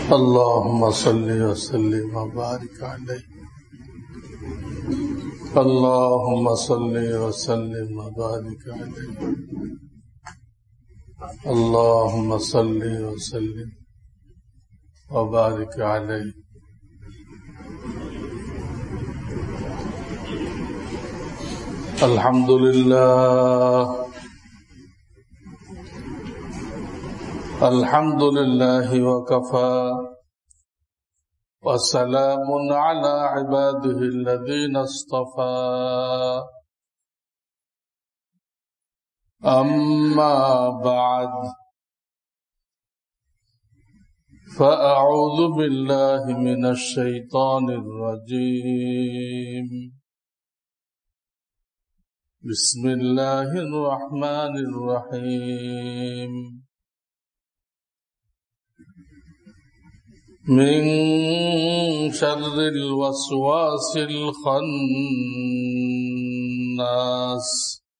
اللهم صل وسلم وبارك عليه اللهم صل وسلم وبارك عليه اللهم صل وسلم وبارك عليه الحمد لله الحمد لله وكفى وسلام على عباده الذين اصطفى أما بعد فأعوذ بالله من الشيطان الرجيم بسم الله الرحمن الرحيم من شر الوسواس الخناس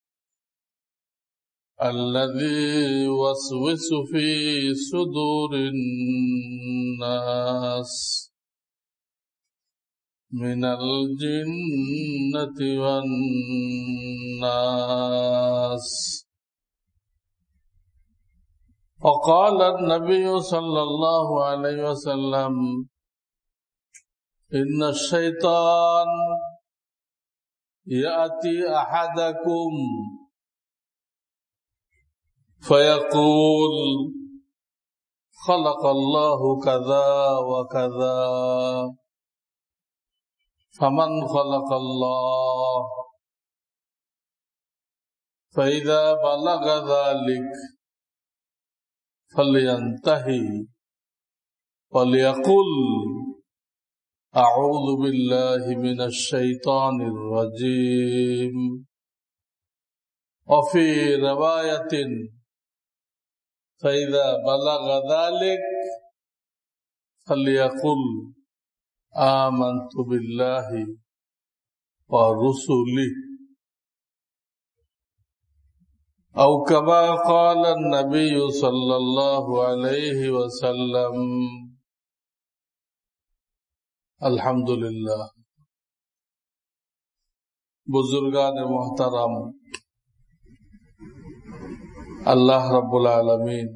الذي يوسوس في صدور الناس من الجنة والناس. وقال النبي صلى الله عليه وسلم إن الشيطان يأتي أحدكم فيقول خلق الله كذا وكذا فمن خلق الله فإذا بلغ ذلك فلينتهي وليقل أعوذ بالله من الشيطان الرجيم. وفي رواية فإذا بلغ ذلك فليقل آمنت بالله ورسله أو كما قال النبي صلى الله عليه وسلم. الحمد لله. বুজুর্গান মুহতারাম, আল্লাহ রাব্বুল আলামিন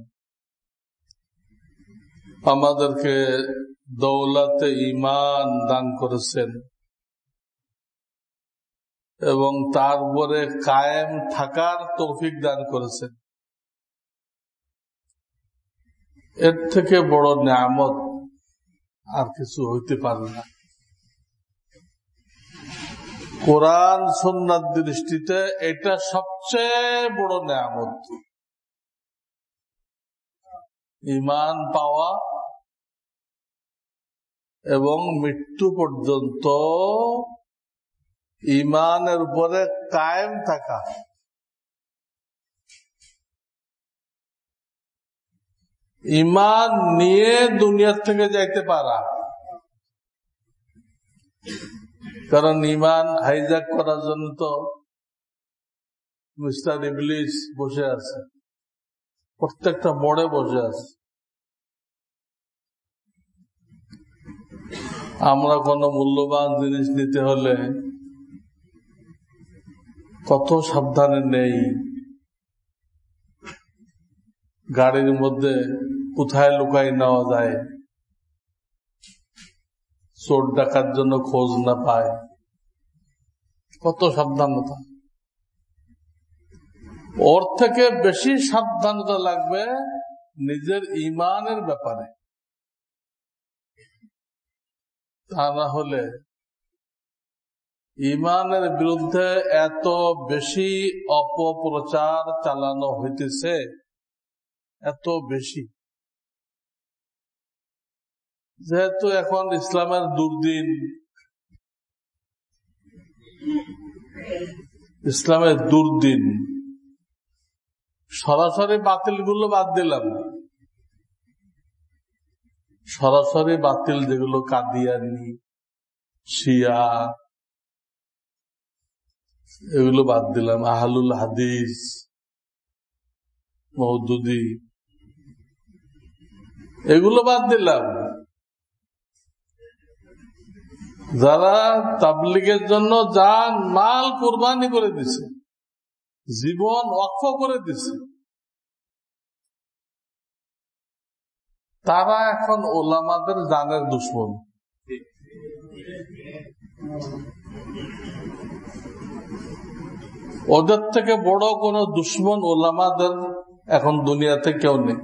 আমাদেরকে দৌলতে ঈমান দান করেছেন এবং তারপরে কায়েম থাকার তৌফিক দান করেছেন। এর থেকে বড় নিয়ামত আর কিছু হইতে পারে না। কোরআন সুন্নাত দৃষ্টিতে এটা সবচেয়ে বড় নিয়ামত। ঈমান পাওয়া এবং মৃত্যু পর্যন্ত ঈমানের উপরে কায়েম থাকা। ঈমান নিয়ে দুনিয়ার থেকে যাইতে পারা, কারণ ঈমান হাইজ্যাক করার জন্য তো মিস্টার ইবলিস বসে আছে, প্রত্যেকটা মোড়ে বসে আছে। আমরা কোনো মূল্যবান জিনিস নিতে হলে কত সাবধানে নেই, গাড়ির মধ্যে কোথায় লুকাই নেওয়া যায়, চোর ডাকার জন্য খোঁজ না পায়, কত সাবধানতা। ওর থেকে বেশি সাবধানতা লাগবে নিজের ঈমানের ব্যাপারে, তা না হলে ঈমানের বিরুদ্ধে এত বেশি অপপ্রচার চালানো হইতেছে, এত বেশি, যেহেতু এখন ইসলামের দুর্দিন, ইসলামের দুর্দিন। সরাসরি বাতিলগুলো বাদ দিলাম, সরাসরি বাতিল যেগুলো কাদিয়ানি, শিয়া, এগুলো বাদ দিলাম। আহলুল হাদিস, মওদুদি, এগুলো বাদ দিলাম। যারা তাবলীগের জন্য জান মাল কুরবানি করে দিছে, জীবন ওয়াকফ করে দিছে, তারা এখন ওলামাদের জানের দুশমন। ওদের থেকে বড় কোন দুশমন ওলামাদের এখন দুনিয়াতে কেউ নেই।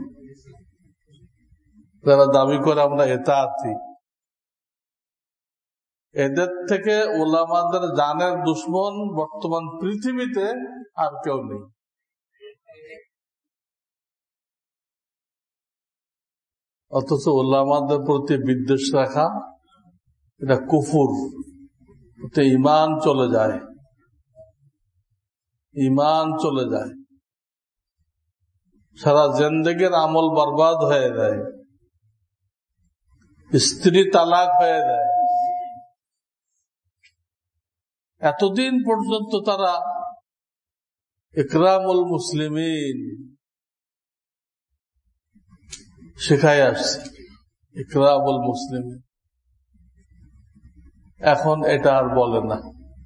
যারা দাবি করে আমরা ইতাআতি, এদের থেকে ওলামাদের জানের দুশমন বর্তমান পৃথিবীতে আর কেউ নেই। অথচ ওলামাদের প্রতি বিদ্বেষ রাখা এটা কুফর, এতে ঈমান চলে যায়, ঈমান চলে যায়, সারা জিন্দেগীর আমল বরবাদ হয়ে যায়, স্ত্রী তালাক হয়ে যায়। এতদিন পর্যন্ত তারা ইকরামুল মুসলিমিন শেখায় আসছে, ইকরামুল মুসলিমিন। এখন এটা আর বলে না।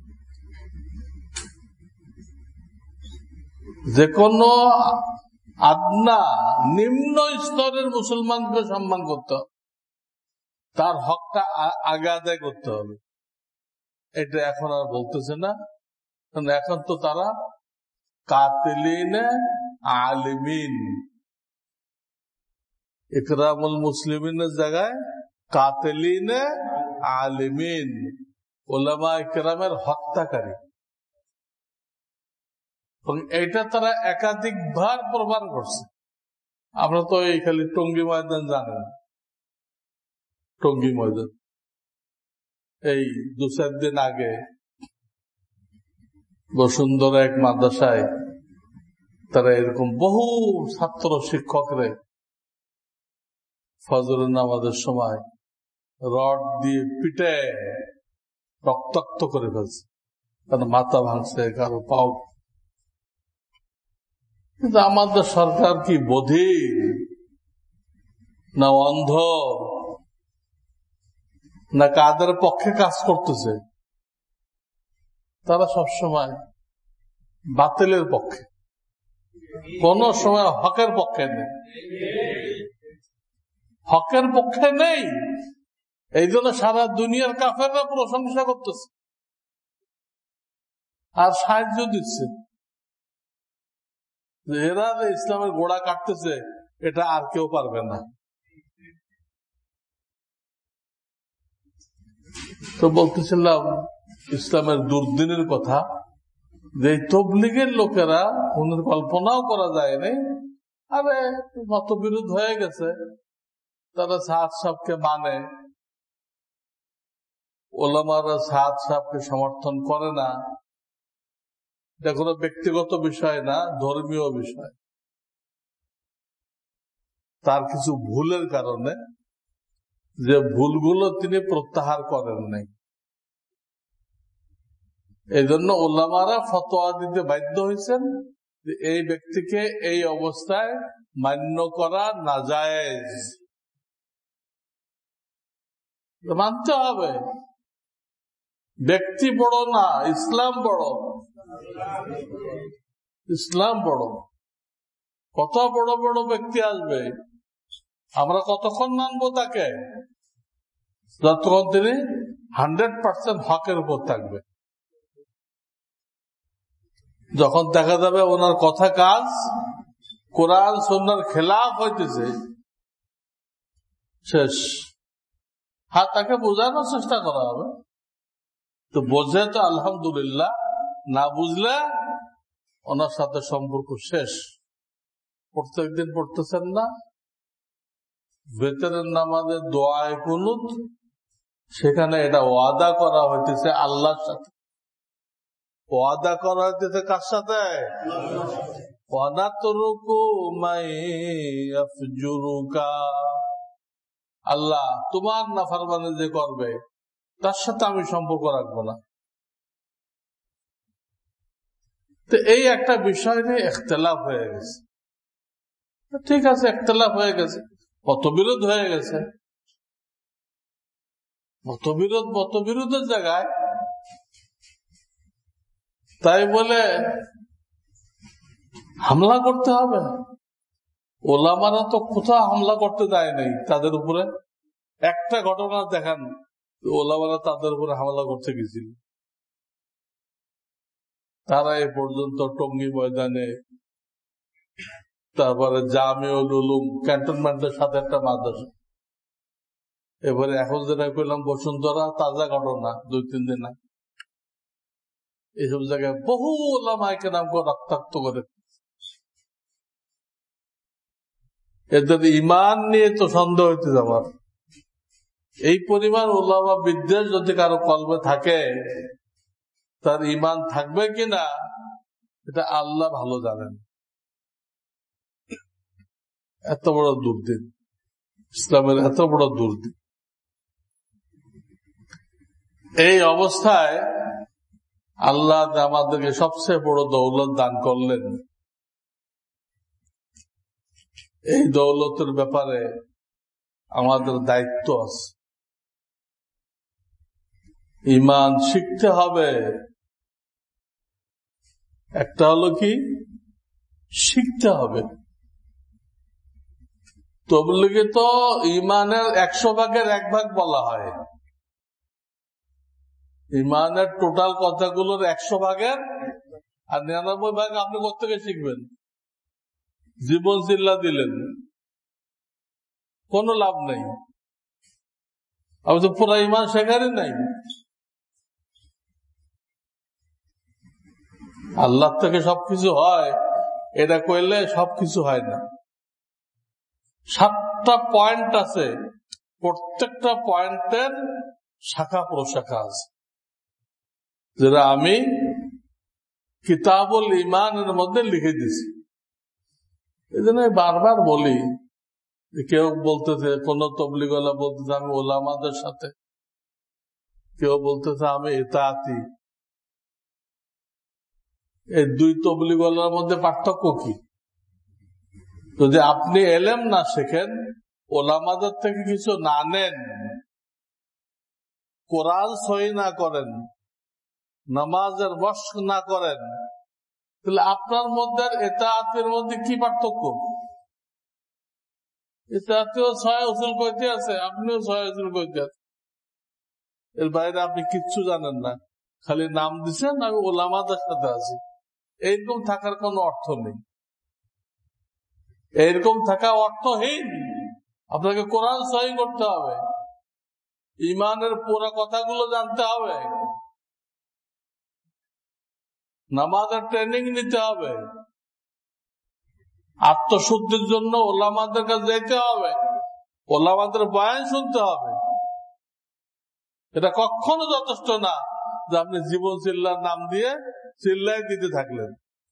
যে কোনো আদনা নিম্ন স্তরের মুসলমানকে সম্মান করতে হবে, তার হকটা আগে আদায় করতে হবে। এটা এখন আর বলতেছে না, কারণ এখন তো তারা কাতিলিনে আলিমিন, ইকরামুল মুসলিমিনের জায়গায় কাতিলিনে আলিমিন, উলামা ইকরামের হত্যাকারী। এটা তারা একাধিকবার প্রমাণ করছে। আমরা তো এই খালি টঙ্গী ময়দান জানেন, টঙ্গী ময়দান এই 2-4 দিন আগে বসুন্ধরা এক মাদ্রাসায় তারা এরকম বহু ছাত্র শিক্ষকরে ফজরের নামাজের সময় রড দিয়ে পিটে রক্তাক্ত করে ফেলছে, কারণ মাথা ভাঙছে, কারো পাও। কিন্তু আমাদের সরকার কি বধির না অন্ধ না কাদের পক্ষে কাজ করতেছে? তারা সবসময় বাতিলের পক্ষে, কোন সময় হকের পক্ষে নেই, হকের পক্ষে নেই। এই জন্য সারা দুনিয়ার কাফেররা প্রশংসা করতেছে আর সাহায্য দিচ্ছে। এরা যে ইসলামের গোড়া কাটতেছে, এটা আর কেউ পারবে না। তো বলতেছিলাম ইসলামের দুর্দিনের কথা, যে তবলিগের লোকেরা কোন কল্পনাও করা যায়নি, আরে মতবিরোধ হয়ে গেছে, তারা সাদ সাহেবকে মানে, ওলামারা সাদ সাহেবকে সমর্থন করে না। এটা কোনো ব্যক্তিগত বিষয় না, ধর্মীয় বিষয়। তার কিছু ভুলের কারণে, যে ভুলগুলো তিনি প্রত্যাহার করেন নাই, এই জন্য ওলামারা ফতোয়া দিতে বাধ্য হয়েছেন যে এই ব্যক্তিকে এই অবস্থায় মান্য করা নাজায়েজ, মানতে হবে। ব্যক্তি বড় না, ইসলাম বড়, ইসলাম বড়। কত বড় বড় ব্যক্তি আসবে, আমরা কতক্ষণ মানবো তাকে? যতক্ষণ তিনি 100% হকের উপর থাকবে। যখন দেখা যাবে ওনার কথা কাজ কোরআন সুন্নাহর খেলাফ হইতেছে, শেষ। হ্যাঁ, তাকে বোঝানোর চেষ্টা করা হবে, তো বোঝে তো আলহামদুলিল্লাহ, না বুঝলে ওনার সাথে সম্পর্ক শেষ। প্রত্যেকদিন পড়তেছেন না বেতরের নামাজে দোয়ায়ে কুনুত, সেখানে এটা ওয়াদা করা হইতেছে আল্লাহর সাথে, ওয়াদা করা হইতেছে কার সাথে? ওয়ানাতরুকু মাই ইয়াফজুরুকা, আল্লাহ তোমার নাফরমানি যে করবে তার সাথে আমি সম্পর্ক রাখবো না। তো এই একটা বিষয় নিয়ে ইখতিলাফ হয়ে গেছে। ঠিক আছে, ইখতিলাফ হয়ে গেছে, মতবিরোধ হয়ে গেছে, মতবিরোধের জায়গায়, তাই বলে হামলা করতে হবে? ওলামারা তো কোথাও হামলা করতে দেয় নাই তাদের উপরে। একটা ঘটনা দেখান ওলামারা তাদের উপরে হামলা করতে গেছিল। তারা এ পর্যন্ত টঙ্গী ময়দানে, তারপরে জামিউল উলুম ক্যান্টনমেন্টের সাথে একটা মাদ্রাসা, এবারে এখন যেটা করলাম বসুন্ধরা, তাজা ঘটনা 2-3 দিন আগে, এইসব জায়গায় বহু ওলামায়ে কেরামকে রক্তাক্ত করে। এদের ইমান নিয়ে তো সন্দেহ হইতে যাবার। এই পরিমাণ উলামা বিদ্বেষ যদি কারো কলবে থাকে, তার ইমান থাকবে কিনা এটা আল্লাহ ভালো জানেন। এত বড় দুর্দিন, ইসলামের এত বড় দুর্দিন। এই অবস্থায় আল্লাহ আমাদেরকে সবচেয়ে বড় দৌলত দান করলেন। এই দৌলতের ব্যাপারে আমাদের দায়িত্ব আছে। ঈমান শিখতে হবে। একটা হলো কি, শিখতে হবে। তবলিগে তো ঈমানের 100 ভাগের 1 ভাগ বলা হয়। ঈমানের টোটাল কথাগুলোর 100 ভাগের আর 99 ভাগ আপনি কোত্থেকে শিখবেন? জীবন চিল্লা দিলেন, কোনো লাভ নেই। আমি তো পুরা ঈমান শেখারই নাই। আল্লাহ থেকে সবকিছু হয় এটা কইলে সবকিছু হয় না। 7টা পয়েন্ট আছে, প্রত্যেকটা পয়েন্টের শাখা প্রশাখা আছে, যেটা আমি কিতাবুল ঈমানের মধ্যে লিখে দিছি। এই জন্য বারবার বলি, কেউ বলতেছে, কোন তবলিগওয়ালা বলতেছে আমি ওলামাদের সাথে, কেউ বলতেছে আমি ইতাআতি। এই 2 তবলিগওয়ালার মধ্যে পার্থক্য কি? যদি আপনি এলেম না শেখেন, ওলামাদের থেকে কিছু না নেন, কোরআন সহি না করেন, নামাজের মশক না করেন, তাহলে আপনার মধ্যে ইতাআতের মধ্যে কি পার্থক্য? ইতাআতেও 6 উসুল কইতে আছে, আপনিও 6 উসুল কইতে আছে। এর বাইরে আপনি কিচ্ছু জানেন না, খালি নাম দিচ্ছেন আমি ওলামাদের সাথে আছি। এইরকম থাকার কোনো অর্থ নেই। এইরকম থাকা অর্থহীন। আপনাকে কোরআন সহি করতে হবে, ঈমানের পুরো কথাগুলো জানতে হবে, নামাজের ট্রেনিং নিতে হবে, আত্মশুদ্ধির জন্য ওলামাদের কাছে যেতে হবে, ওলামাদের বয়ান শুনতে হবে। এটা কখনো যথেষ্ট না যে আপনি জীবন চিল্লার নাম দিয়ে চিল্লাই দিতে থাকলেন।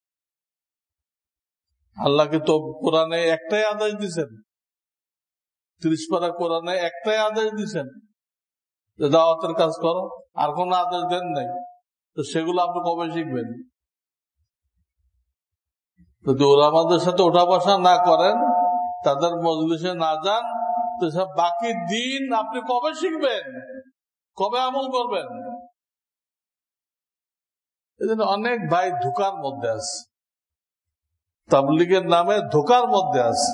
আল্লাহকে তো কোরআনে একটাই আদেশ দিচ্ছেন, 30 পারা কোরআনে একটাই আদেশ দিচ্ছেন যে দাওয়াতের কাজ করো, আর কোন আদেশ দেন নাই। তো সেগুলো আপনি কবে শিখবেন? যদি ওলামাদের সাথে ওঠা বসা না করেন, তাদের মজলিসে না যান, তো সব বাকি দিন আপনি কবে শিখবেন, কবে আমল করবেন? এই জন্য অনেক ভাই ধোঁকার মধ্যে আছে, তাবলীগের নামে ধোঁকার মধ্যে আছে।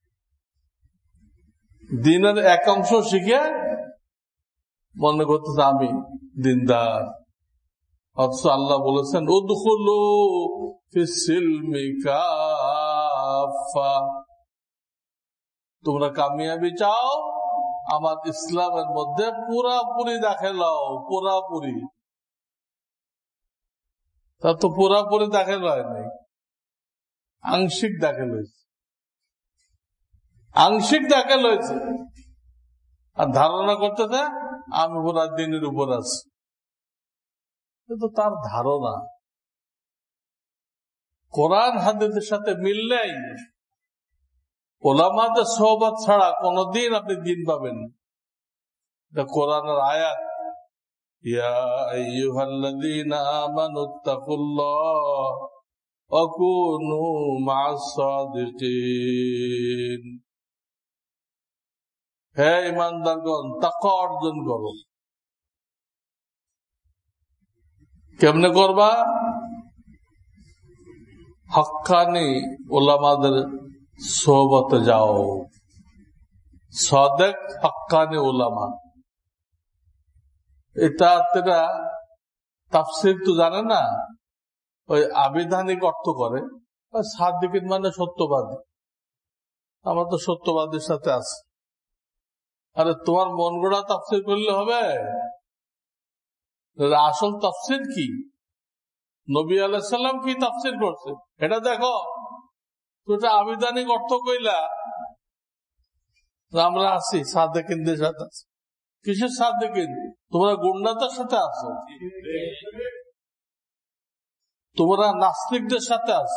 দিনের এক অংশ শিখে মনে করতেছে আমি দিনদার, অথচ আল্লাহ বলেছেন উদখুলু ফিস-সিলমি কাফা, তোমরা কামিয়াবি চাও আমার ইসলামের মধ্যে পুরাপুরি দাখিল হও। পুরাপুরি, তা তো পুরাপুরি দাখিল হয় নাই, আংশিক দাখিল হয়েছে, আংশিক দাখিল হয়েছে। আর ধারণা করতেছে আমি পুরা দিনের উপর আছি। কিন্তু তার ধারণা কোরআন হাদিসের সাথে মিল নেই। ওলামাদের সোহবত ছাড়া কোনদিন আপনি দিন পাবেন। এটা কোরআনের আয়াত, ইয়া আইয়ুহাল্লাযীনা আমানুত্তাকুল্লাহ ওয়া কুনু মা'আস-সাদিকিন। হে ঈমানদারগণ, তাকওয়া অর্জন করো, কেমনে করবা? হক্কানি ওলামাদের সোহবতে যাও, সাদেক হক্কানি ওলামা। এটা তাফসীর তো জানে না, ওই আবিধানিক অর্থ করে। সাদিকিন মানে সত্যবাদী। আমরা তো সত্যবাদীর সাথে আছি। আরে তোমার মন গড়া তাফসীর করলে হবে? আসল তাফসীর কি? নবী আলাইহিস সালাম কি তাফসীর করছে এটা দেখো। তো আবিধানিক অর্থ কইলা আমরা আছি সাদেকিনদের সাথে আছি। কিসের সাদেকিন? তোমরা গুন্ডাদের সাথে আছো, তোমরা নাস্তিকদের সাথে আছো।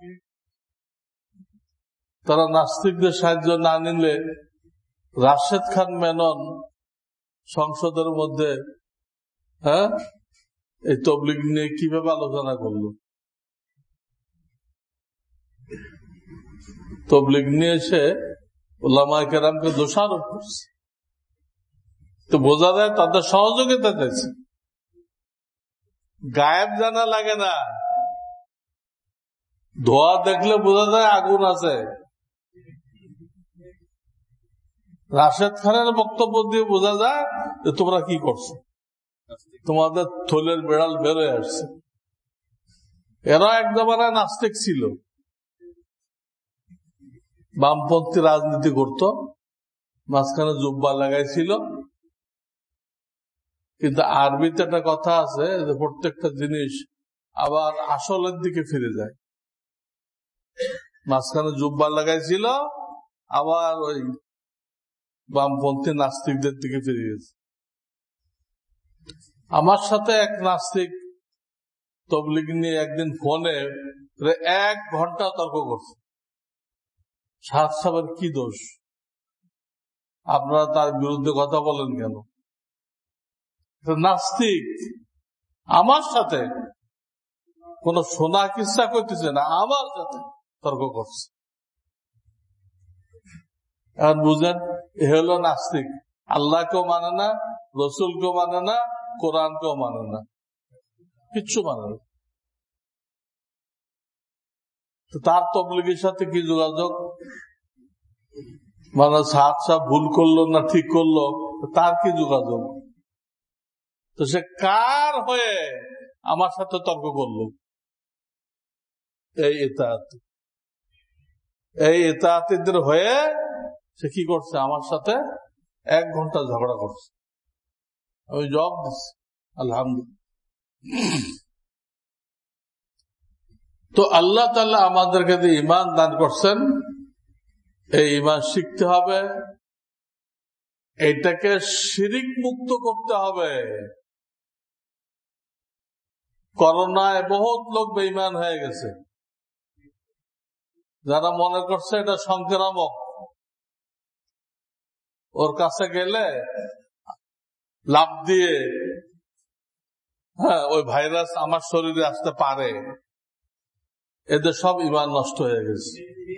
তারা নাস্তিকদের সাহায্য না নিলে রাশেদ খান মেনন সংসদের মধ্যে এই তবলিগ নিয়ে কিভাবে আলোচনা করলো? তবলিগ নিয়ে এসে উলামায়ে কেরামকে দোষারোপ করছে। তো বোঝা যায় তাদের সহযোগিতা চাইছে। গায়েব জানা লাগে না, ধোয়া দেখলে বোঝা যায় আগুন আছে। রাশেদ খানের বক্তব্য দিয়ে বোঝা যায় যে তোমরা কি করছো, তোমাদের থলের বেড়াল বেরোয় আসছে। এরা এক জমানায় নাস্তিক ছিল, বামপন্থী রাজনীতি করত, মাঝখানে জুব্বা লাগাইছিল। কিন্তু আরবিতে একটা কথা আছে যে প্রত্যেকটা জিনিস আবার আসলের দিকে ফিরে যায়। মাঝখানে জুব্বা লাগাইছিল, আবার ওই বামপন্থী নাস্তিকদের দিকে ফিরে গেছে। আমার সাথে এক নাস্তিক তবলিগ নিয়ে একদিন ফোনে 1 ঘন্টা তর্ক করছে। শাহ সাহেবের কি দোষ, আপনারা তার বিরুদ্ধে কথা বলেন কেন? নাস্তিক আমার সাথে কোন সোনা কিসা করতেছে না, আমার সাথে তর্ক করছে। এখন বুঝেন, এ হলো নাস্তিক। আল্লাহকেও মানে না, রসুলকেও মানে না, কোরআনকেও মানে না, কিচ্ছু মানে না। তার তবলিগের সাথে কি যোগাযোগ? মানে সাহাব ভুল করলো না ঠিক করলো, তার কি যোগাযোগ? তো সে কার হয়ে আমার সাথে তর্ক করলো? এই ইতাআতীদের হয়ে সে কি করছে? আমার সাথে 1 ঘন্টা ঝগড়া করছে। আমি জবাব দিচ্ছি আলহামদুলিল্লাহ। তো আল্লাহ তাআলা আমাদেরকে যে ঈমান দান করছেন, এই ঈমান শিখতে হবে, এটাকে শিরিক মুক্ত করতে হবে। করোনায় বহুত লোক বেঈমান হয়ে গেছে, যারা মনে করছে এটা সংক্রামক, ওর কাছে গেলে লাফ দিয়ে ওই ভাইরাস আমার শরীরে আসতে পারে, এদের সব ঈমান নষ্ট হয়ে গেছে।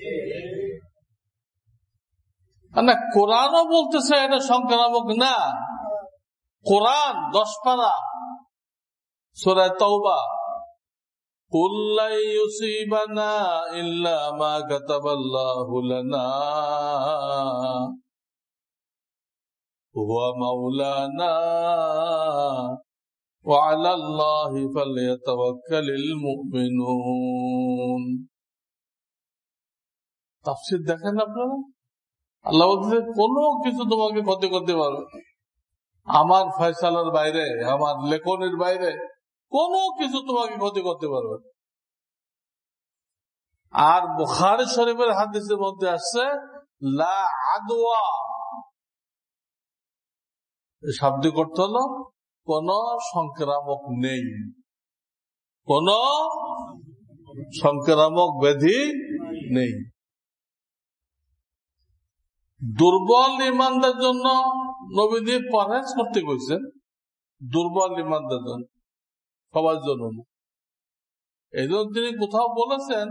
না, কোরআনও বলতেছে এটা সংক্রামক না। কোরআন 10 পারা সূরা তাওবা, কুল লা ইউসিবানা ইল্লা মা কাতাবাল্লাহু লানা হুয়া মাওলানা ওয়া আলাল্লাহি ফালইয়াতাওয়াক্কালিল মুমিনুন। তাফসীর দেখেন আপনারা, আল্লাহ বলছে কোনো কিছু তোমাকে ক্ষতি করতে পারবে, আমার ফয়সালার বাইরে, আমার লেখনের বাইরে কোনো কিছু তোমাকে ক্ষতি করতে পারবে। আর বুখারী শরীফের হাদিসের মধ্যে আসছে লা আদওয়া, শাব্দিক অর্থ হলো কোন সংক্রামক নেই, কোন সংক্রামক ব্যাধি নেই। দুর্বল ঈমানদের জন্য নবীজি পরহেজ করতে কইছেন, দুর্বল ঈমানদের জন্য, সবার জন্য না। এই জন্য তিনি কোথাও বলেছেন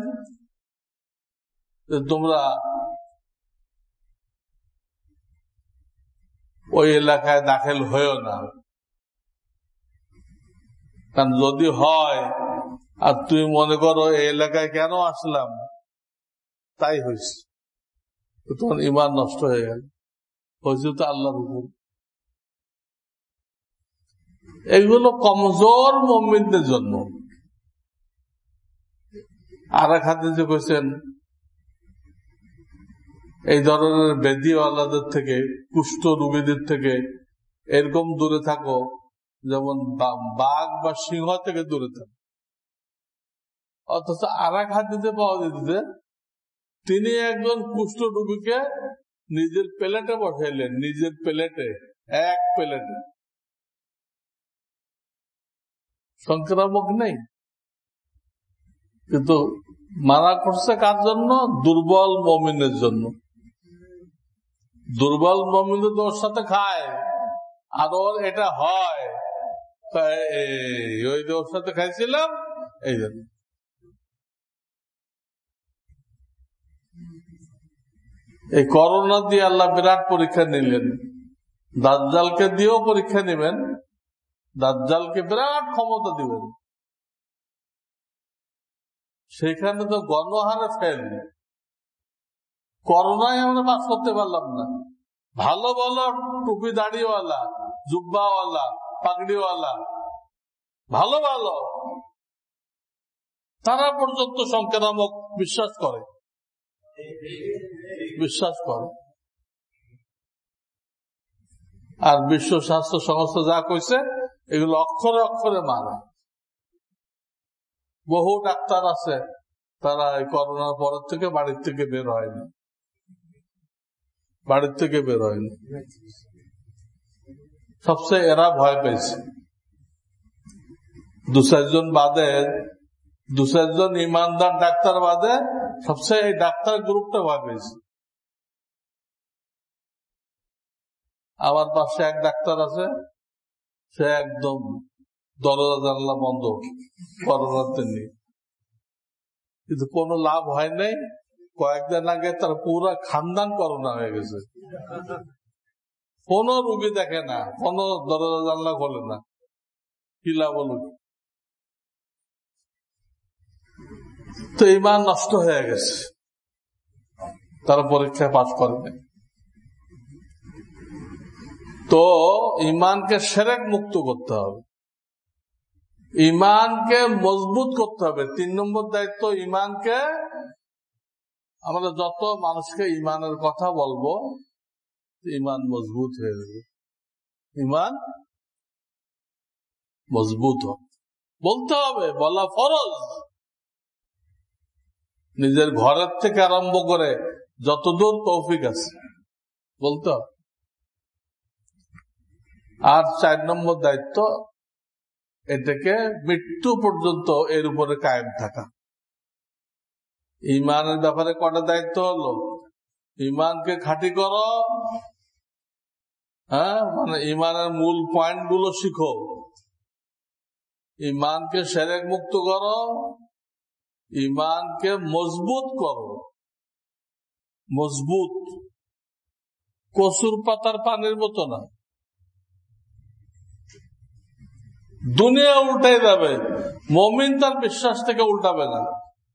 যে তোমরা ওই এলাকায় দাখিল হয়েও না। কারণ যদি হয় আর তুমি মনে করো এই এলাকায় কেন আসলাম, তাই হয়েছে, তোমার ঈমান নষ্ট হয়ে গেল, হয়েছে তো আল্লাহর হুকুম। এগুলো কমজোর মুমিনদের জন্য। আর এক হাদিসে কইছেন, এই ধরনের ব্যাধিওয়ালাদের থেকে, কুষ্ঠ রোগীদের থেকে এরকম দূরে থাকো যেমন বাঘ বা সিংহ থেকে দূরে থাকো। অথচ আর এক হাদিসে পাওয়া যেতেছে, তিনি একজন কুষ্ঠ রোগীকে নিজের প্লেটে বসাইলেন, নিজের প্লেটে, এক প্লেটে। সংক্রামক নেই, কিন্তু মানা করছে কার জন্য? দুর্বল মুমিনের জন্য। দুর্বল মুমিন তো ওর সাথে খায়, আর ওর এটা হয়, ওই ওর সাথে খাইছিলাম এই জন্য। এই করোনা দিয়ে আল্লাহ বিরাট পরীক্ষা নিলেন, দাজ্জালকে দিয়েও পরীক্ষা নেবেন, দাজ্জালকে বিরাট ক্ষমতা দিবেন, সেখানে তো গণহারে ফেল। করোনায় আমরা বাস করতে পারলাম না। ভালো ভালো টুপি দাড়িওয়ালা, জুব্বাওয়ালা, পাগড়িওয়ালা, ভালো ভালো, তারা পর্যন্ত সংক্রামক বিশ্বাস করে। আর বিশ্ব স্বাস্থ্য সংস্থা যা কইছে এগুলো অক্ষরে অক্ষরে মানে। বহু ডাক্তার আছে, তারা এই করোনার পরের থেকে বাড়ির থেকে বের হয়নি, সবচেয়ে এরা ভয় পেয়েছে। দু চারজন ইমানদার ডাক্তার বাদে সবচেয়ে এই ডাক্তার গ্রুপটা ভয় পেয়েছে। আমার পাশে এক ডাক্তার আছে, সে একদম দরজা জানলা বন্ধ করোনাতে নিয়ে, কিন্তু কোনো লাভ হয় নাই। কয়েকদিন আগে তার পুরো খানদান করোনা হয়ে গেছে, কোন রুগী দেখে না, কোন দরজা জানলা খোলে না, কি লাভ হলো? তো ঈমান নষ্ট হয়ে গেছে, তারা পরীক্ষায় পাস করে নাই। তো ঈমানকে শিরক মুক্ত করতে হবে, ঈমানকে মজবুত করতে হবে। 3 নম্বর দায়িত্ব, ঈমানকে, আমরা যত মানুষকে ঈমানের কথা বলবো ঈমান মজবুত হয়ে যাবে। ঈমান মজবুত বলতে হবে, বলা ফরজ। নিজের ঘরের থেকে আরম্ভ করে যতদূর তৌফিক আছে বলতে হবে। আর 4 নম্বর দায়িত্ব, এটাকে মৃত্যু পর্যন্ত এর উপরে কায়েম থাকা। ঈমানের ব্যাপারে কটা দায়িত্ব হলো? ঈমানকে খাঁটি করো, মানে ঈমানের মূল পয়েন্ট গুলো শিখো, ঈমানকে শিরক মুক্ত করো, ঈমানকে মজবুত করো। মজবুত কচুর পাতার পানির মতো না, দুনিয়া উল্টাই যাবে, মুমিন তার বিশ্বাস থেকে উল্টাবে না।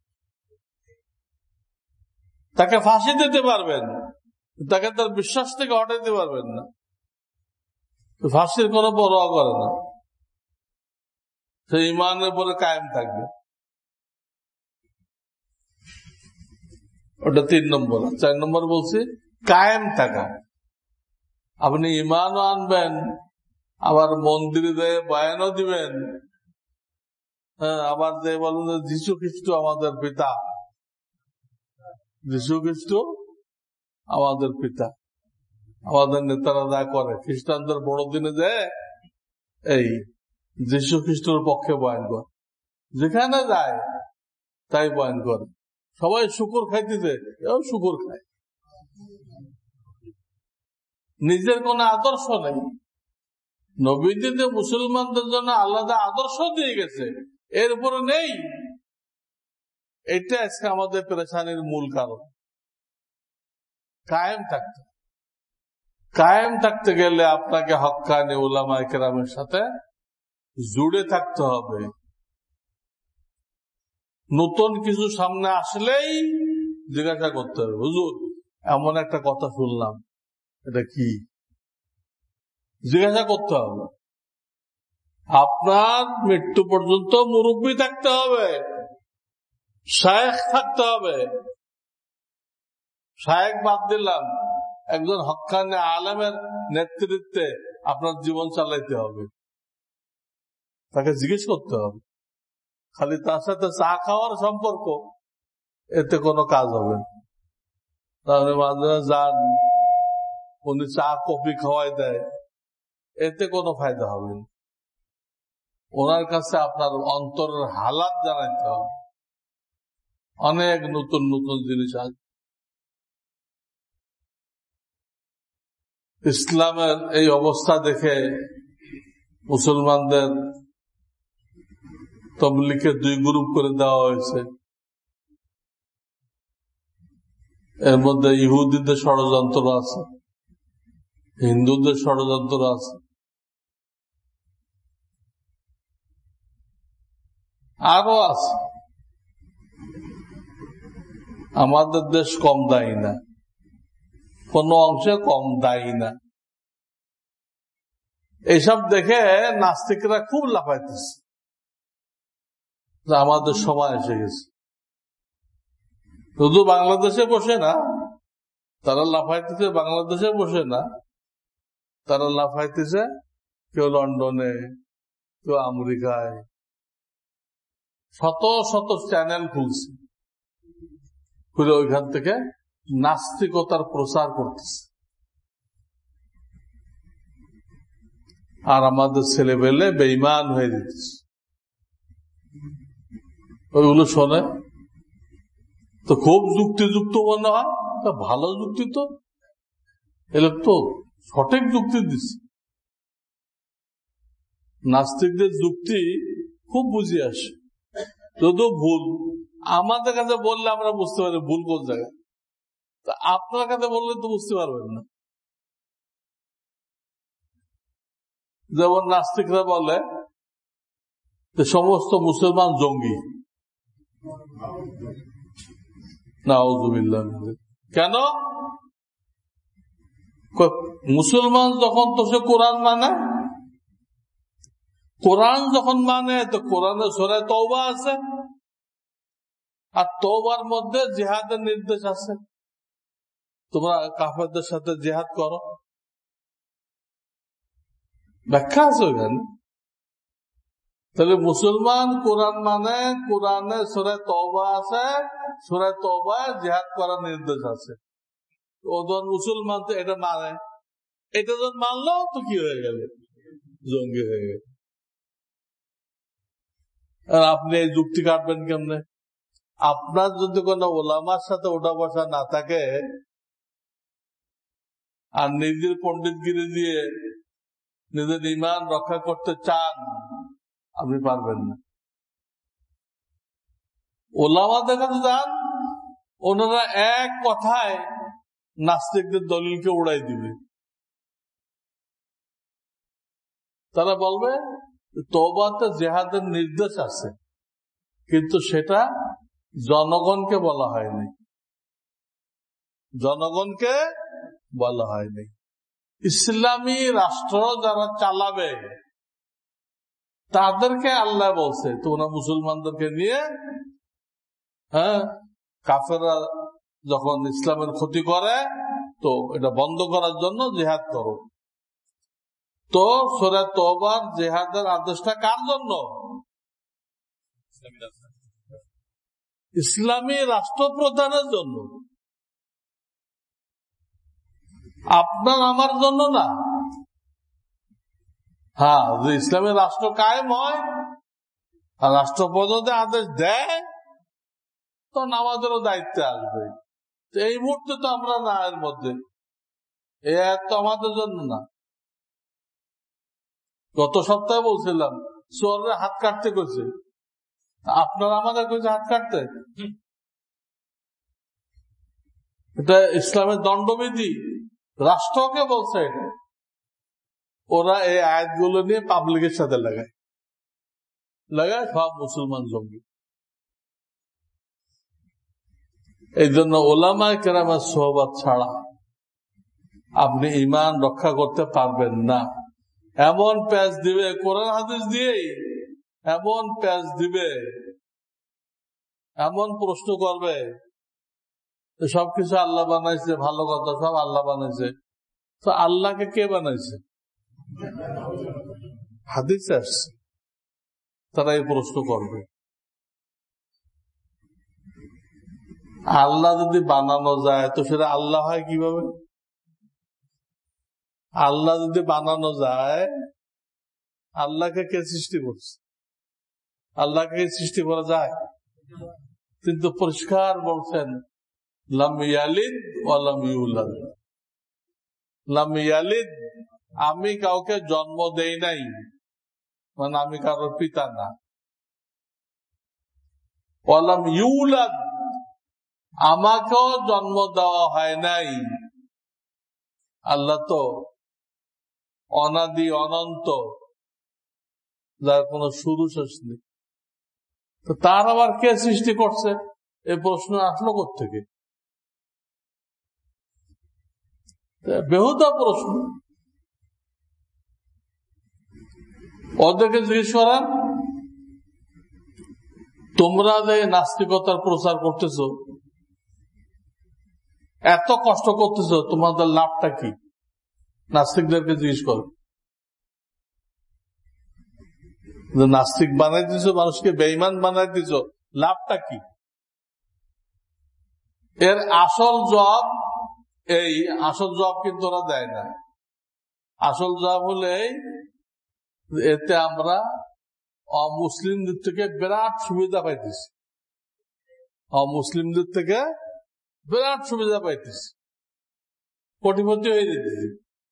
তাকে ফাঁসি দিতে পারবেন, তাকে তার বিশ্বাস থেকে হটাইতে পারবেন না। ফাঁসির কোনো পরোয়া করে না, সে ঈমানের উপরে কায়েম থাকবে। ওটা 3 নম্বর। 4 নম্বর বলছি কায়েম থাকা। আপনি ঈমানও আনবেন, আবার মন্দিরে বয়ানও দিবেন, আবার যে বলেন যে যীশু খ্রিস্ট আমাদের পিতা, যীশু খ্রিস্ট আমাদের পিতা। আমাদের নেতারা যা করে, খ্রিস্টানদের বড়দিনে যায় এই যীশু খ্রিস্টের পক্ষে বয়ান করে, যেখানে যায় তাই বয়ান করে। সবাই শুকুর খাইতেছে, এও শুকুর খায়। নিজের কোন আদর্শ নেই। নবীজিতে মুসলমানদের জন্য আলাদা আদর্শ দিয়ে গেছে, এর উপরে নেই। এটা আজকে আমাদের পেরেশানির মূল কারণ। কায়েম থাকতে গেলে আপনাকে হক্কানি উলামায়ে কেরামের সাথে জুড়ে থাকতে হবে। নতুন কিছু সামনে আসলেই জিজ্ঞাসা করতে হবে, হুজুর এমন একটা কথা শুনলাম, এটা কি? জিজ্ঞাসা করতে হবে। আপনার মৃত্যু পর্যন্ত মুরব্বী থাকতে হবে, শায়েখ থাকতে হবে। শায়েখ বাদ দিলাম, একজন হক্কানি আলেমের নেতৃত্বে আপনার জীবন চালাইতে হবে। তাকে জিজ্ঞেস করতে হবে। খালি তার সাথে চা খাওয়ার সম্পর্ক, এতে কোনো কাজ হবে না। তাহলে মাঝে যান, উনি চা কফি খাওয়াই দেয়, এতে কোনো ফায়দা হবে না। ওনার কাছে আপনার অন্তরের হালাত জানাইতে হবে। অনেক নতুন নতুন জিনিস আছে। ইসলামের এই অবস্থা দেখে মুসলমানদের তাবলীগকে 2 গ্রুপ করে দেওয়া হয়েছে। এর মধ্যে ইহুদিদের ষড়যন্ত্র আছে, হিন্দুদের ষড়যন্ত্র আছে, আরো আছে। আমাদের দেশ কম দায়ী না, কোন অংশে কম দায়ী না। এইসব দেখে নাস্তিকরা খুব লাফাইতেছে, আমাদের সময় এসে গেছে। শুধু বাংলাদেশে বসে না, তারা লাফাইতেছে, বাংলাদেশে বসে না, তারা লাফাইতেছে কেউ লন্ডনে, কেউ আমেরিকায়। শত শত চ্যানেল খুলছে, খুলে ওইখান থেকে নাস্তিকতার প্রচার করতেছে। আর আমাদের ছেলেবেলে বেঈমান হয়ে দিতেছে। ওইগুলো শোনে তো খুব যুক্তিযুক্ত মনে হয়, ভালো যুক্তি তো, এগুলো তো সঠিক যুক্তি দিচ্ছে। নাস্তিকদের যুক্তি খুব বুঝে আসে, যদিও ভুল। আমাদের কাছে বললে আমরা বুঝতে পারি ভুল কোন জায়গায়, তা আপনার কাছে বললে তো বুঝতে পারবেন না। যেমন নাস্তিকরা বলে যে সমস্ত মুসলমান জঙ্গি। নাউযুবিল্লাহ। কেন? মুসলমান যখন তো সে কোরআন মানে, কোরআন যখন মানে তো কোরআনে সূরা তওবা আছে, আর তওবার মধ্যে জিহাদের নির্দেশ আছে, তোমরা কাফেরদের সাথে জিহাদ করো, ব্যাখ্যা আছে ওখানে। তাহলে মুসলমান কোরআন মানে, কোরআনে সূরা তওবা আছে, সূরা তওবায় জিহাদ করার নির্দেশ আছে। ওজন মুসলমান তো এটা মানে, এটা যখন মানলো তো কি হয়ে গেল? জঙ্গি হয়ে গেল। আর আপনি এই যুক্তি কাটবেন কেমনে? আপনার যদি কোন ওলামার সাথে ওঠা বসা না থাকে আর নিজের পণ্ডিতগিরি দিয়ে নিজের ঈমান রক্ষা করতে চান, আপনি পারবেন না। ওলামাদের কাছে যান, ওনারা এক কথায় নাস্তিকদের দলিলকে উড়াই দিবে। তারা বলবে তওবাতে জিহাদের নির্দেশ আছে, কিন্তু সেটা জনগণকে বলা হয়নি, জনগণকে বলা হয়নি। ইসলামী রাষ্ট্র যারা চালাবে তাদেরকে আল্লাহ বলছে তোমরা মুসলমানদেরকে নিয়ে, কাফেররা যখন ইসলামের ক্ষতি করে তো এটা বন্ধ করার জন্য জিহাদ করো। তো সূরা তওবার জিহাদের আদেশটা কার জন্য? ইসলামী রাষ্ট্রপ্রধানের জন্য, আপনার আমার জন্য না। হ্যাঁ, যে ইসলামী রাষ্ট্র কায়েম হয় আর রাষ্ট্রপ্রধান আদেশ দেয়, তো আমাদেরও দায়িত্বে আসবে। এই মুহূর্তে তো আমরা না, এর মধ্যে এ তো আমাদের জন্য না। গত সপ্তাহে বলছিলাম চোরের হাত কাটতে কইছে, আপনারা আমাদের কইছে হাত কাটতে। এটা ইসলামের দণ্ডবিধি, রাষ্ট্রকে বলছে এটা। ওরা এই আয়াতগুলো নিয়ে পাবলিকের সাথে লাগায়, লাগায় সব মুসলমান জঙ্গি। এই জন্য ওলামায়ে কেরামের সোহবত ছাড়া আপনি ঈমান রক্ষা করতে পারবেন না। এমন প্যাচ দিবে কোরআন হাদিস দিয়েই, এমন প্যাচ দিবে, এমন প্রশ্ন করবে, সবকিছু আল্লাহ বানাইছে, ভালো কথা, সব আল্লাহ বানাইছে। তো আল্লাহকে কে বানাইছে? হাদিস আসছে, তারা এই প্রশ্ন করবে। আল্লাহ যদি বানানো যায় তো সেটা আল্লাহ হয় কিভাবে? আল্লাহ যদি বানানো যায়, আল্লাহকে কে সৃষ্টি করছে? আল্লাহকে সৃষ্টি করা যায়? কিন্তু পরিষ্কার বলছেন, লাম ইয়ালিদ ওয়া লাম ইউলাদ। লাম ইয়ালিদ, আমি কাউকে জন্ম দেই নাই, মানে আমি কারোর পিতা না। ওয়া লাম ইউলাদ, আমাকেও জন্ম দেওয়া হয় নাই। আল্লাহ তো অনাদি অনন্ত, যার কোন শুরু শেষ নেই। তো তার আবার কে সৃষ্টি করছে? এই প্রশ্ন আসলো কোত্থেকে? বেহুদা প্রশ্ন। ওদেরকে জিজ্ঞেস করেন, তোমরা যে নাস্তিকতার প্রচার করতেছো, এত কষ্ট করতেছো, তোমাদের লাভটা কি? নাস্তিকদেরকে জিজ্ঞেস করো। নাস্তিক বানাই দিছো, মানুষকে বেঈমান বানাই দিছো, লাভটা কি? এর আসল জবাব এই, আসল জবাব কিন্তু ওরা দেয় না। আসল জবাব হলে এতে আমরা অমুসলিমদের থেকে বিরাট সুবিধা পাইতেছি, অমুসলিমদের থেকে বিরাট সুবিধা পাইতেছি, কোটিপতি হয়ে যেতেছি।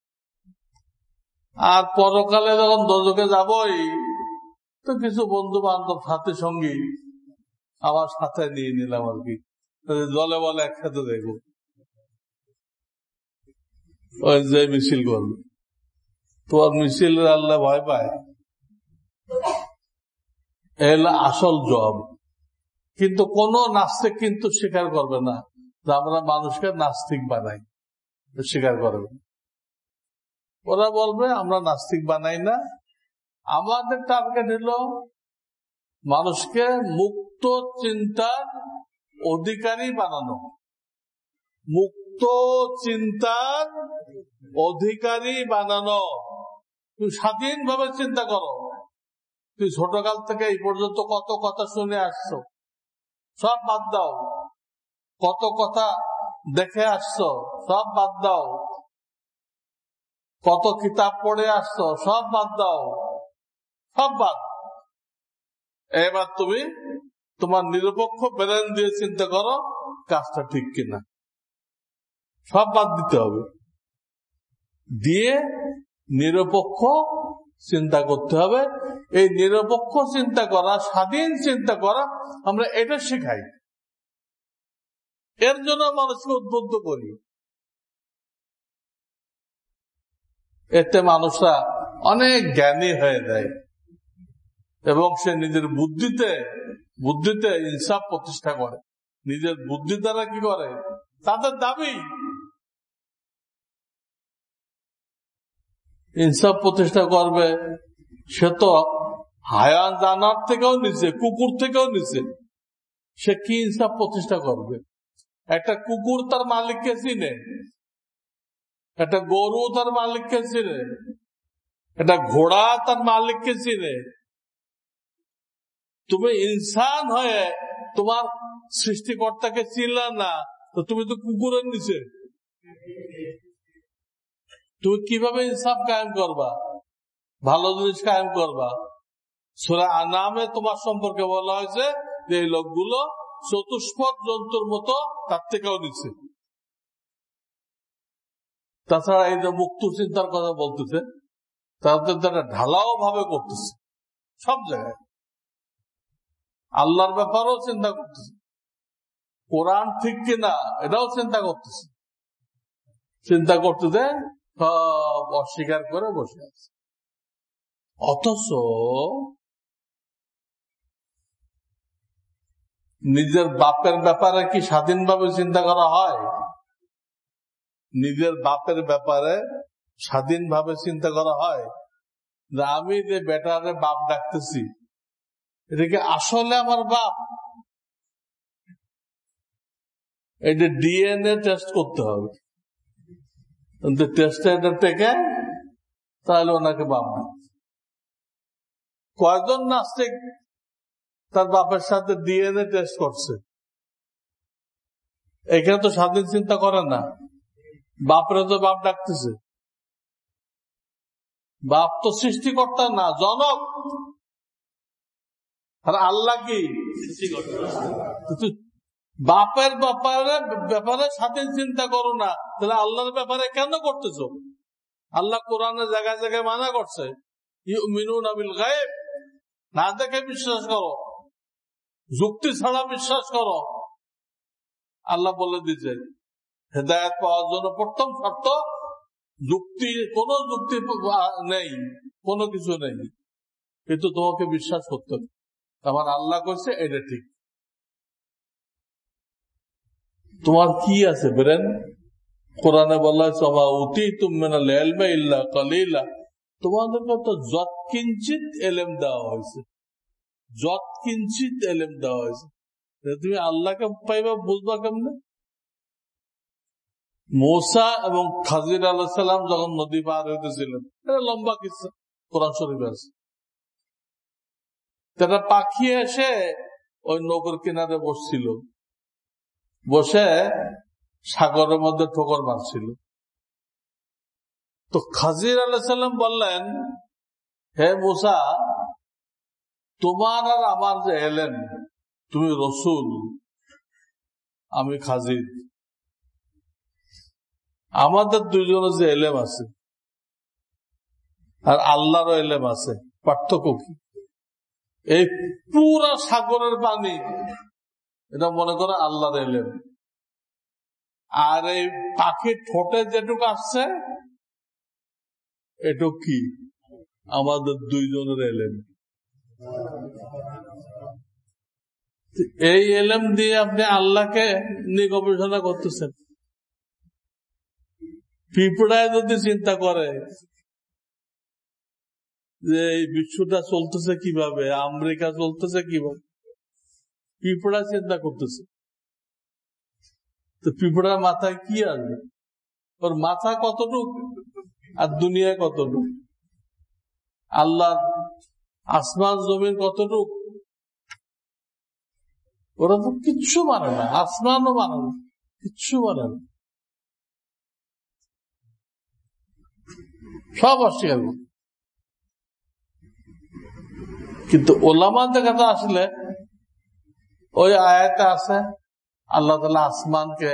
আর পরকালে যখন দোজখে যাবই, তো কিছু বন্ধু বান্ধব সাথে সঙ্গী আমার সাথে নিয়ে নিলাম আর কি, দলে বলে একসাথে দেখবো, ওই যে মিছিল করবে। তোমার মিছিল আল্লাহ ভয় পায়, এলা আসল জব। কিন্তু কোন নাস্তিক কিন্তু স্বীকার করবে না যে আমরা মানুষকে নাস্তিক বানাই, স্বীকার করবে। ওরা বলবে আমরা নাস্তিক বানাই না, আমাদের টার্গেট হলো মানুষকে মুক্ত চিন্তার অধিকারী বানানো। মুক্ত চিন্তার অধিকারী বানানো। তুমি স্বাধীনভাবে চিন্তা করো। তুই ছোটকাল থেকে এই পর্যন্ত কত কথা শুনে আসছো, সব বাদ দাও। কত কথা দেখে আসছো, সব বাদ দাও। কত কিতাব পড়ে আসছো, সব বাদ দাও, সব বাদ। এবার তুমি তোমার নিরপেক্ষ ব্রেন দিয়ে চিন্তা করো কাজটা ঠিক কিনা। সব বাদ দিতে হবে, দিয়ে নিরপেক্ষ চিন্তা করতে হবে। এই নিরপেক্ষ চিন্তা করা, স্বাধীন চিন্তা করা, আমরা এটা শেখাই। এর জন্য মানুষকে উদ্বুদ্ধ করি। এতে মানুষরা অনেক জ্ঞানী হয়ে যায় এবং সে নিজের বুদ্ধিতে ইনসাফ প্রতিষ্ঠা করে। নিজের বুদ্ধি দ্বারা কি করে? তাদের দাবি ইনসাফ প্রতিষ্ঠা করবে। সে তো হায়ান জানার থেকেও নিচে, কুকুর থেকেও নিচে। সে কি ইনসাফ প্রতিষ্ঠা করবে? একটা কুকুর তার মালিককে চিনে, একটা গরু তার মালিককে চিনে, একটা ঘোড়া তার মালিককে চিনে। তুমি ইনসান হয়ে তোমার সৃষ্টিকর্তাকে চিনলা না, তো তুমি তো কুকুরের নিচে। তুমি কিভাবে ইনসাফ কায়েম করবা, ভালো জিনিস কায়েম করবা? সূরা আনামে তোমার সম্পর্কে বলা হয়েছে যে এই লোকগুলো চতুষ্পদ জন্তুর মতো, তার থেকেও নিচ্ছে। তাছাড়া এই যে মুক্ত চিন্তার কথা বলতেছে, তারা ঢালাও ভাবে করতেছে সব জায়গায়। আল্লাহর ব্যাপারেও চিন্তা করতেছে, কোরআন ঠিক কিনা এটাও চিন্তা করতেছে। চিন্তা করতেছে, সব অস্বীকার করে বসে আছে। অথচ নিজের বাপের ব্যাপারে কি স্বাধীনভাবে চিন্তা করা হয়? নিজের বাপের ব্যাপারে স্বাধীনভাবে চিন্তা করা হয় যে আমি যে বেটারে বাপ ডাকতেছি এটা কি আসলে আমার বাপ? এটা ডিএনএ টেস্ট করতে হবে, কিন্তু টেস্টে এটা টেকে তাহলে ওনাকে বাপ ডাক। কয়জন নাস্তিক তার বাপের সাথে ডিএনএ টেস্ট করছে? এখানে তো স্বাধীন চিন্তা করে না, বাপরে তো বাপ ডাকতেছে। বাপ তো সৃষ্টিকর্তা না, জনক। আর আল্লাহ কি বাপের ব্যাপারে স্বাধীন চিন্তা করো না, তাহলে আল্লাহর ব্যাপারে কেন করতেছ? আল্লাহ কোরআনে জায়গায় জায়গায় মানা করছে ইউমিনুনা বিল গায়ব, না দেখে বিশ্বাস করো, যুক্তি ছাড়া বিশ্বাস করো। আল্লাহ বলে দিচ্ছে হেদায়েত পাওয়ার জন্য প্রথম শর্ত কোন যুক্তি নেই, কোনো কিছু নেই, কিন্তু তোমাকে বিশ্বাস করতে হবে আমার আল্লাহ করছে এটা ঠিক। তোমার কি আছে ব্রেন? কোরআনে বলা হয়েছে ওয়া উতীতুম মিনাল ইলমি ইল্লা কালিলা, তোমাদেরকে তো যৎকিঞ্চিত ইলম দেওয়া হয়েছে, যৎকিঞ্চিত ইলম দেওয়া হয়েছে। তুমি আল্লাহকে পাইবা, বুঝবা কেমনে? মূসা এবং খাজির আলাইহিস সালাম যখন নদী পার হইতেছিলেন, এটা লম্বা কিসসা কোরআন শরীফে আছে। একটা পাখি এসে ওই নৌকার কিনারে বসছিল, বসে সাগরের মধ্যে ঠোকর মারছিল। তো খাজির আলাইহিস সালাম বললেন, হে মূসা, তোমার আর আমার যে এলেম, তুমি রসুল, আমি খাজির, আমাদের দুইজনের যে এলেম আছে আর আল্লাহরও এলেম আছে, পার্থক্য কি? এই পুরা সাগরের পানি এটা মনে করো আল্লাহর এলেম, আর এই পাখির ঠোঁটে যেটুকু আসছে এটুক কি? আমাদের দুইজনের এলেম। এই এলেম দিয়ে আপনি আল্লাহকে নিয়ে গবেষণা করতেছেন। পিঁপড়ায় যদি চিন্তা করে যে এই বিশ্বটা চলতেছে কিভাবে, আমেরিকা চলতেছে কিভাবে, পিঁপড়া চিন্তা করতেছে, তো পিঁপড়ার মাথায় কি আসবে? ওর মাথা কতটুক আর দুনিয়ায় কতটুক, আল্লাহ আসমান জমিন কতটুক, ওরা তো কিচ্ছু মানে না, আসমানও মানে না, কিচ্ছু মানে না, সব অস্বীকার করে। কিন্তু ওলামাদের কাছে আসলে ওই আয়াতে আছে আল্লাহ তাআলা আসমানকে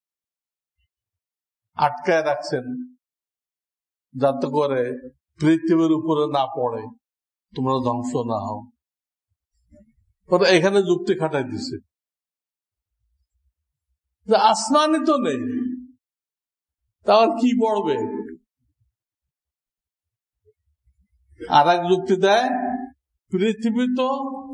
আটকায় রাখছেন যাতে করে পৃথিবীর উপরে না পড়ে, তোমরা ধ্বংস না হও। ওরা এখানে যুক্তি খাটাই দিছে যে আসমানই তো নেই, তার কি পড়বে? আর এক যুক্তি দেয় পৃথিবী তো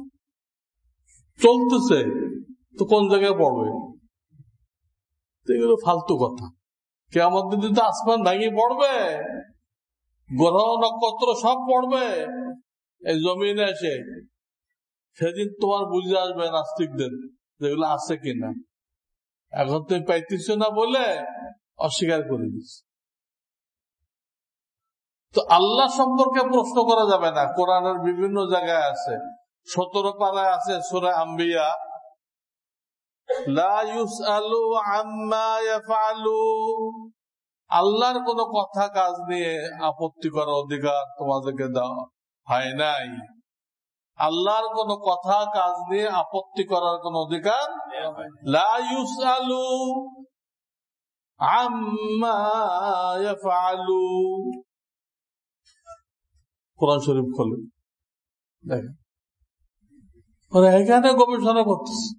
চলতেছে, তো কোন জায়গায় পড়বে? এগুলো ফালতু কথা। কিয়ামত দিন তো আসমান ভেঙে পড়বে, গ্রহ নক্ষত্র সব পড়বে এই জমিনে এসে, সেদিন তোমার বুঝে আসবে নাস্তিকদের যেগুলো আছে কিনা। এখন তুমি পাইতেছ না বলে অস্বীকার করে দিচ্ছ। তো আল্লাহ সম্পর্কে প্রশ্ন করা যাবে না, কোরআনের বিভিন্ন জায়গায় আছে। 17 পারায় আছে সূরা আম্বিয়া, লা ইউসআলু আম্মা ইয়াফআলু, আল্লাহর কোন কথা কাজ নিয়ে আপত্তি করার অধিকার তোমাদেরকে দেওয়া হয় নাই। আল্লাহর কোন কথা কাজ নিয়ে আপত্তি করার কোন অধিকার, লা ইউসআলু আম্মা ইয়াফআলু। কোরআন শরীফ খোলে দেখেন, এখানে গবেষণা করতেছে,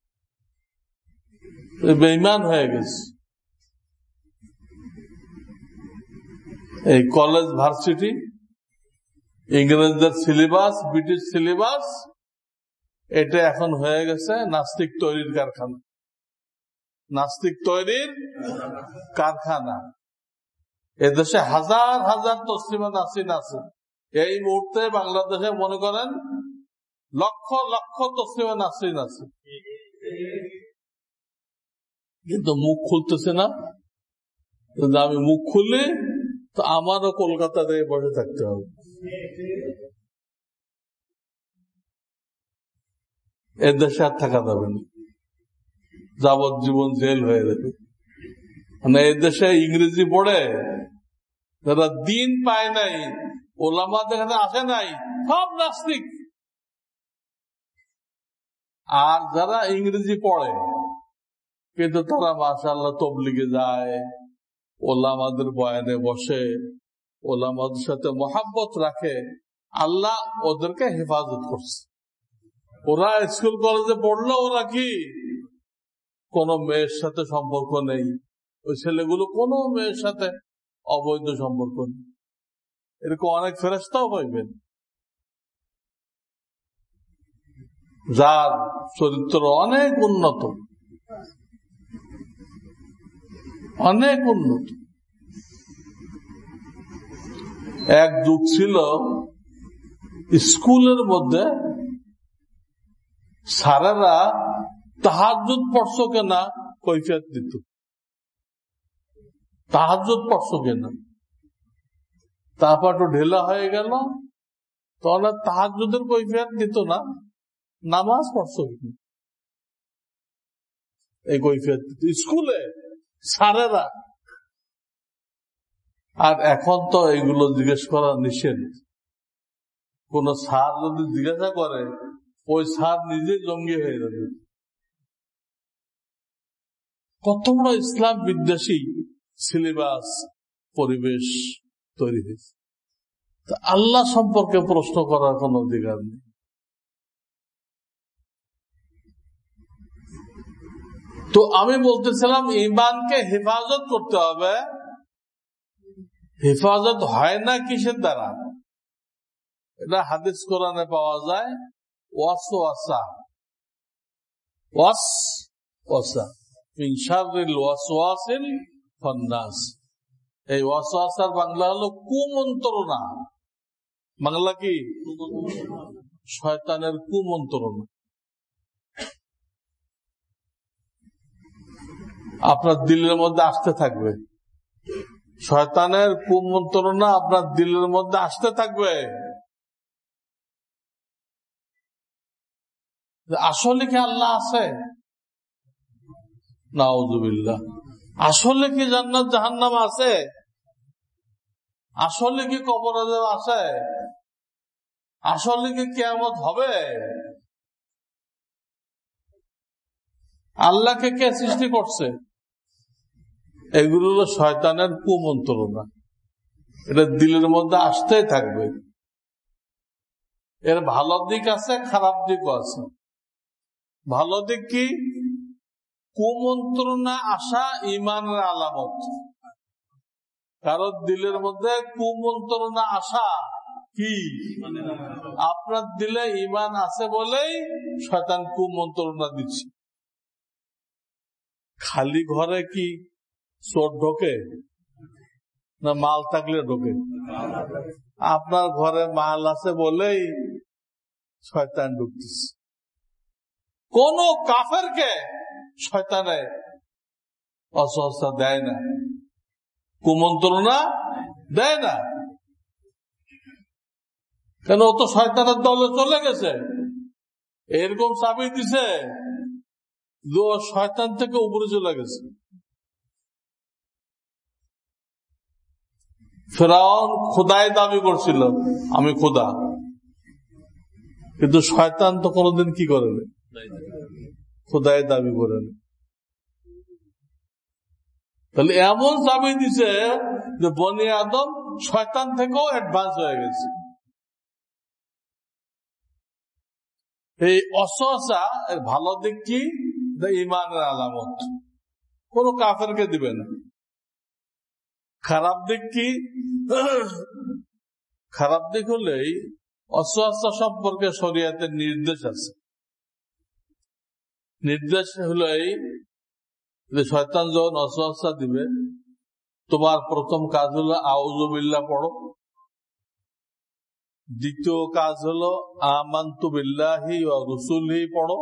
বেঈমান হয়ে গেছে। এই কলেজ ভার্সিটি, ইংরেজদের সিলেবাস, ব্রিটিশ সিলেবাস, এটা এখন হয়ে গেছে নাস্তিক তৈরির কারখানা, নাস্তিক তৈরির কারখানা। এদেশে হাজার হাজার তসলিমা নাসরিন আছে। এই মুহূর্তে বাংলাদেশে মনে করেন লক্ষ লক্ষ তসলিমা নাসরিন আছে, কিন্তু মুখ খুলতেছে না। যদি আমি মুখ খুলি তো আমারও কলকাতাতে বসে থাকতে হবে। এ দেশে আর থাকা যাবে না, যাবজ্জীবন জেল হয়ে যাবে। মানে এই দেশে ইংরেজি পড়ে যারা দিন পায় নাই, ওলামাদের কাছে আসে নাই, সব নাস্তিক। আর যারা ইংরেজি পড়ে কিন্তু তারা মাশাআল্লাহ তবলিগে যায়, ওলামাদের বয়ানে বসে, ওলামাদের সাথে মহাব্বত রাখে, আল্লাহ ওদেরকে হেফাজত করছে। ওরা স্কুল কলেজে পড়লো, ওরা কি কোন মেয়ের সাথে সম্পর্ক নেই, ওই ছেলেগুলো কোন মেয়ের সাথে অবৈধ সম্পর্ক নেই। এরকম অনেক ফেরেশতাও পাইবেন যার চরিত্র অনেক উন্নত, অনেক উন্নত। এক যুগ ছিল স্কুলের মধ্যে স্যারেরা তাহাজ্জুদ পড়ছো কেনা কৈফিয়ত দিত, তাহাজ্জুদ পড়ছো কেনা। তারপর তো ঢেলা হয়ে গেল, তাহলে তাহাজ্জুদের কৈফিয়ত দিত না, নামাজ পড়ছো কিনা এই কৈফিয়ত দিত স্কুলে স্যারেরা। আর এখন তো এগুলো জিজ্ঞেস করা নিষেধ। কোন স্যার যদি জিজ্ঞাসা করে, ওই স্যার নিজে জঙ্গি হয়ে যাবে। কত বড় ইসলাম বিদ্বেষী সিলেবাস পরিবেশ তৈরি হয়েছে। আল্লাহ সম্পর্কে প্রশ্ন করার কোন অধিকার নেই। তো আমি বলতেছিলাম ঈমানকে হেফাজত করতে হবে। হেফাজত হয় না কিসের দ্বারা? এটা হাদিস কোরআনে পাওয়া যায়, ওয়াসওয়াসা, ওয়াসওয়াসা মিন শাররিল ওয়াসওয়াসিল খান্নাস। এই ওয়াসওয়াসার বাংলা হলো কুমন্ত্রণা। বাংলা কি? শয়তানের কুমন্ত্রণা। আপনার দিলের মধ্যে আসতে থাকবে, শয়তানের কুমন্ত্রণা আপনার দিলের মধ্যে আসতে থাকবে। আসলে কি আল্লাহ আছে? নাউযুবিল্লাহ। আসলে কি জান্নাত জাহান্নাম আছে? আসলে কি কবর আযাব আছে? আসলে কি কিয়ামত হবে? আল্লাহকে কে সৃষ্টি করছে? এগুলো হলো শয়তানের কুমন্ত্রণা। এটা দিলের মধ্যে আসতেই থাকবে। এর ভালো দিক আছে, খারাপ দিকও আছে। ভালো দিক কি? কুমন্ত্রণা আসা ঈমানের আলামত। কারণ দিলের মধ্যে কুমন্ত্রণা আসা কি? আপনার দিলে ঈমান আছে বলেই শয়তান কুমন্ত্রণা দিচ্ছে। খালি ঘরে কি চোর ঢোকে না মাল থাকলে ঢোকে? আপনার ঘরে মাল আছে বলেই শয়তান ঢুকতেছে। কোন কাফেরকে শয়তানে অসহসা দেয় না, কুমন্ত্রণা দেয় না। কেন? ও তো শয়তানের দলে চলে গেছে। এরকম চাবি দিছে যে ও শয়তান থেকে উপরে চলে গেছে। ফিরআউন খোদাই দাবি করছিল, আমি খোদা, কিন্তু শয়তান তো কোনদিন কি করে না, খোদাই দাবি করে না। তাহলে এমন দাবি দিছে যে বনি আদম শয়তান থেকেও অ্যাডভান্স হয়ে গেছে। এই অসহসা এর ভালো দিক কি? ঈমানের আলামত, কোন কাফেরকে দিবে না। খারাপ দিক কি? খারাপ দিক হলেই অসহসা সম্পর্কে শরীয়তের নির্দেশ আছে। নির্দেশ হলো এই যে শয়তান যখন ওয়াসওয়াসা দিবে, তোমার প্রথম কাজ হলো আউযু বিল্লাহ পড়ো, দ্বিতীয় কাজ হলো আমানতু বিল্লাহি ওয়া রুসুলিহি পড়ো,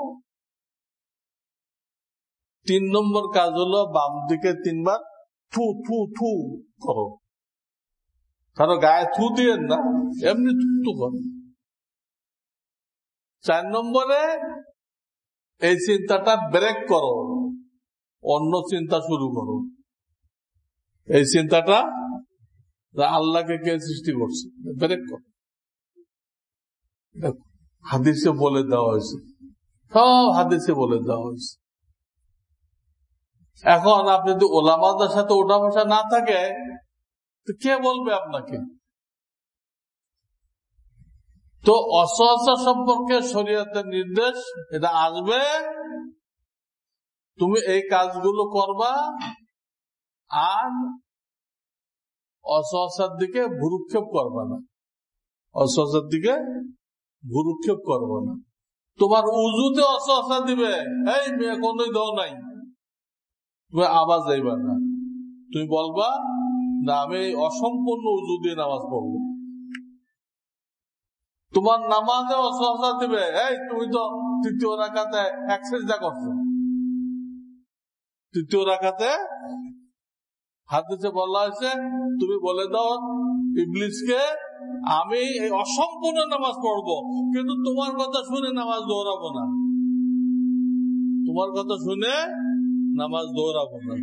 3 নম্বর কাজ হলো বাম দিকে 3 বার থু থু থু করো। কারো গায়ে থু দিয়েন না, এমনি থু থু করো। 4 নম্বরে এই চিন্তাটা ব্রেক করো, অন্য চিন্তা শুরু করো। এই চিন্তাটা আল্লাহকে কে সৃষ্টি করছে ব্রেক করো। হাদিসে বলে দেওয়া হয়েছে, সব হাদিসে বলে দেওয়া হয়েছে। এখন আপনি যদি ওলামাদের সাথে ওঠা বসা না থাকে তো কে বলবে আপনাকে? তো ওয়াসওয়াসা সম্পর্কে শরীয়তের নির্দেশ এটা আসবে, তুমি এই কাজগুলো করবা আর ওয়াসওয়াসার দিকে ভ্রুক্ষেপ করবা না, ওয়াসওয়াসার দিকে ভ্রুক্ষেপ করবা না। তোমার উজুতে ওয়াসওয়াসা দিবে, এই মেয়ে কোনই দাও নাই, তুমি আবার যাইবা না, তুমি বলবা না আমি অসম্পূর্ণ উজু দিয়ে নামাজ পড়বো। তোমার নামাজে ওয়াসওয়াসা দিবে, এই তুমি তো তৃতীয় রাকাতে এক সিজদা করছো, তৃতীয় রাকাতে হাদিসে বলা হয়েছে তুমি বলে দাও ইবলিসকে আমি এই অসম্পূর্ণ নামাজ পড়বো, কিন্তু তোমার কথা শুনে নামাজ দৌড়াবো না, তোমার কথা শুনে নামাজ দৌড়াবো না।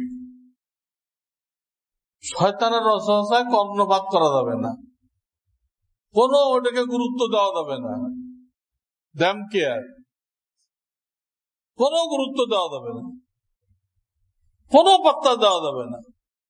শয়তানের ওয়াসওয়াসায় কর্ণপাত করা যাবে না, কোন ওটাকে গুরুত্ব দেওয়া যাবে না, ড্যাম কেয়ার, কোন গুরুত্ব দেওয়া যাবে না, কোন পাত্তা দেওয়া যাবে না।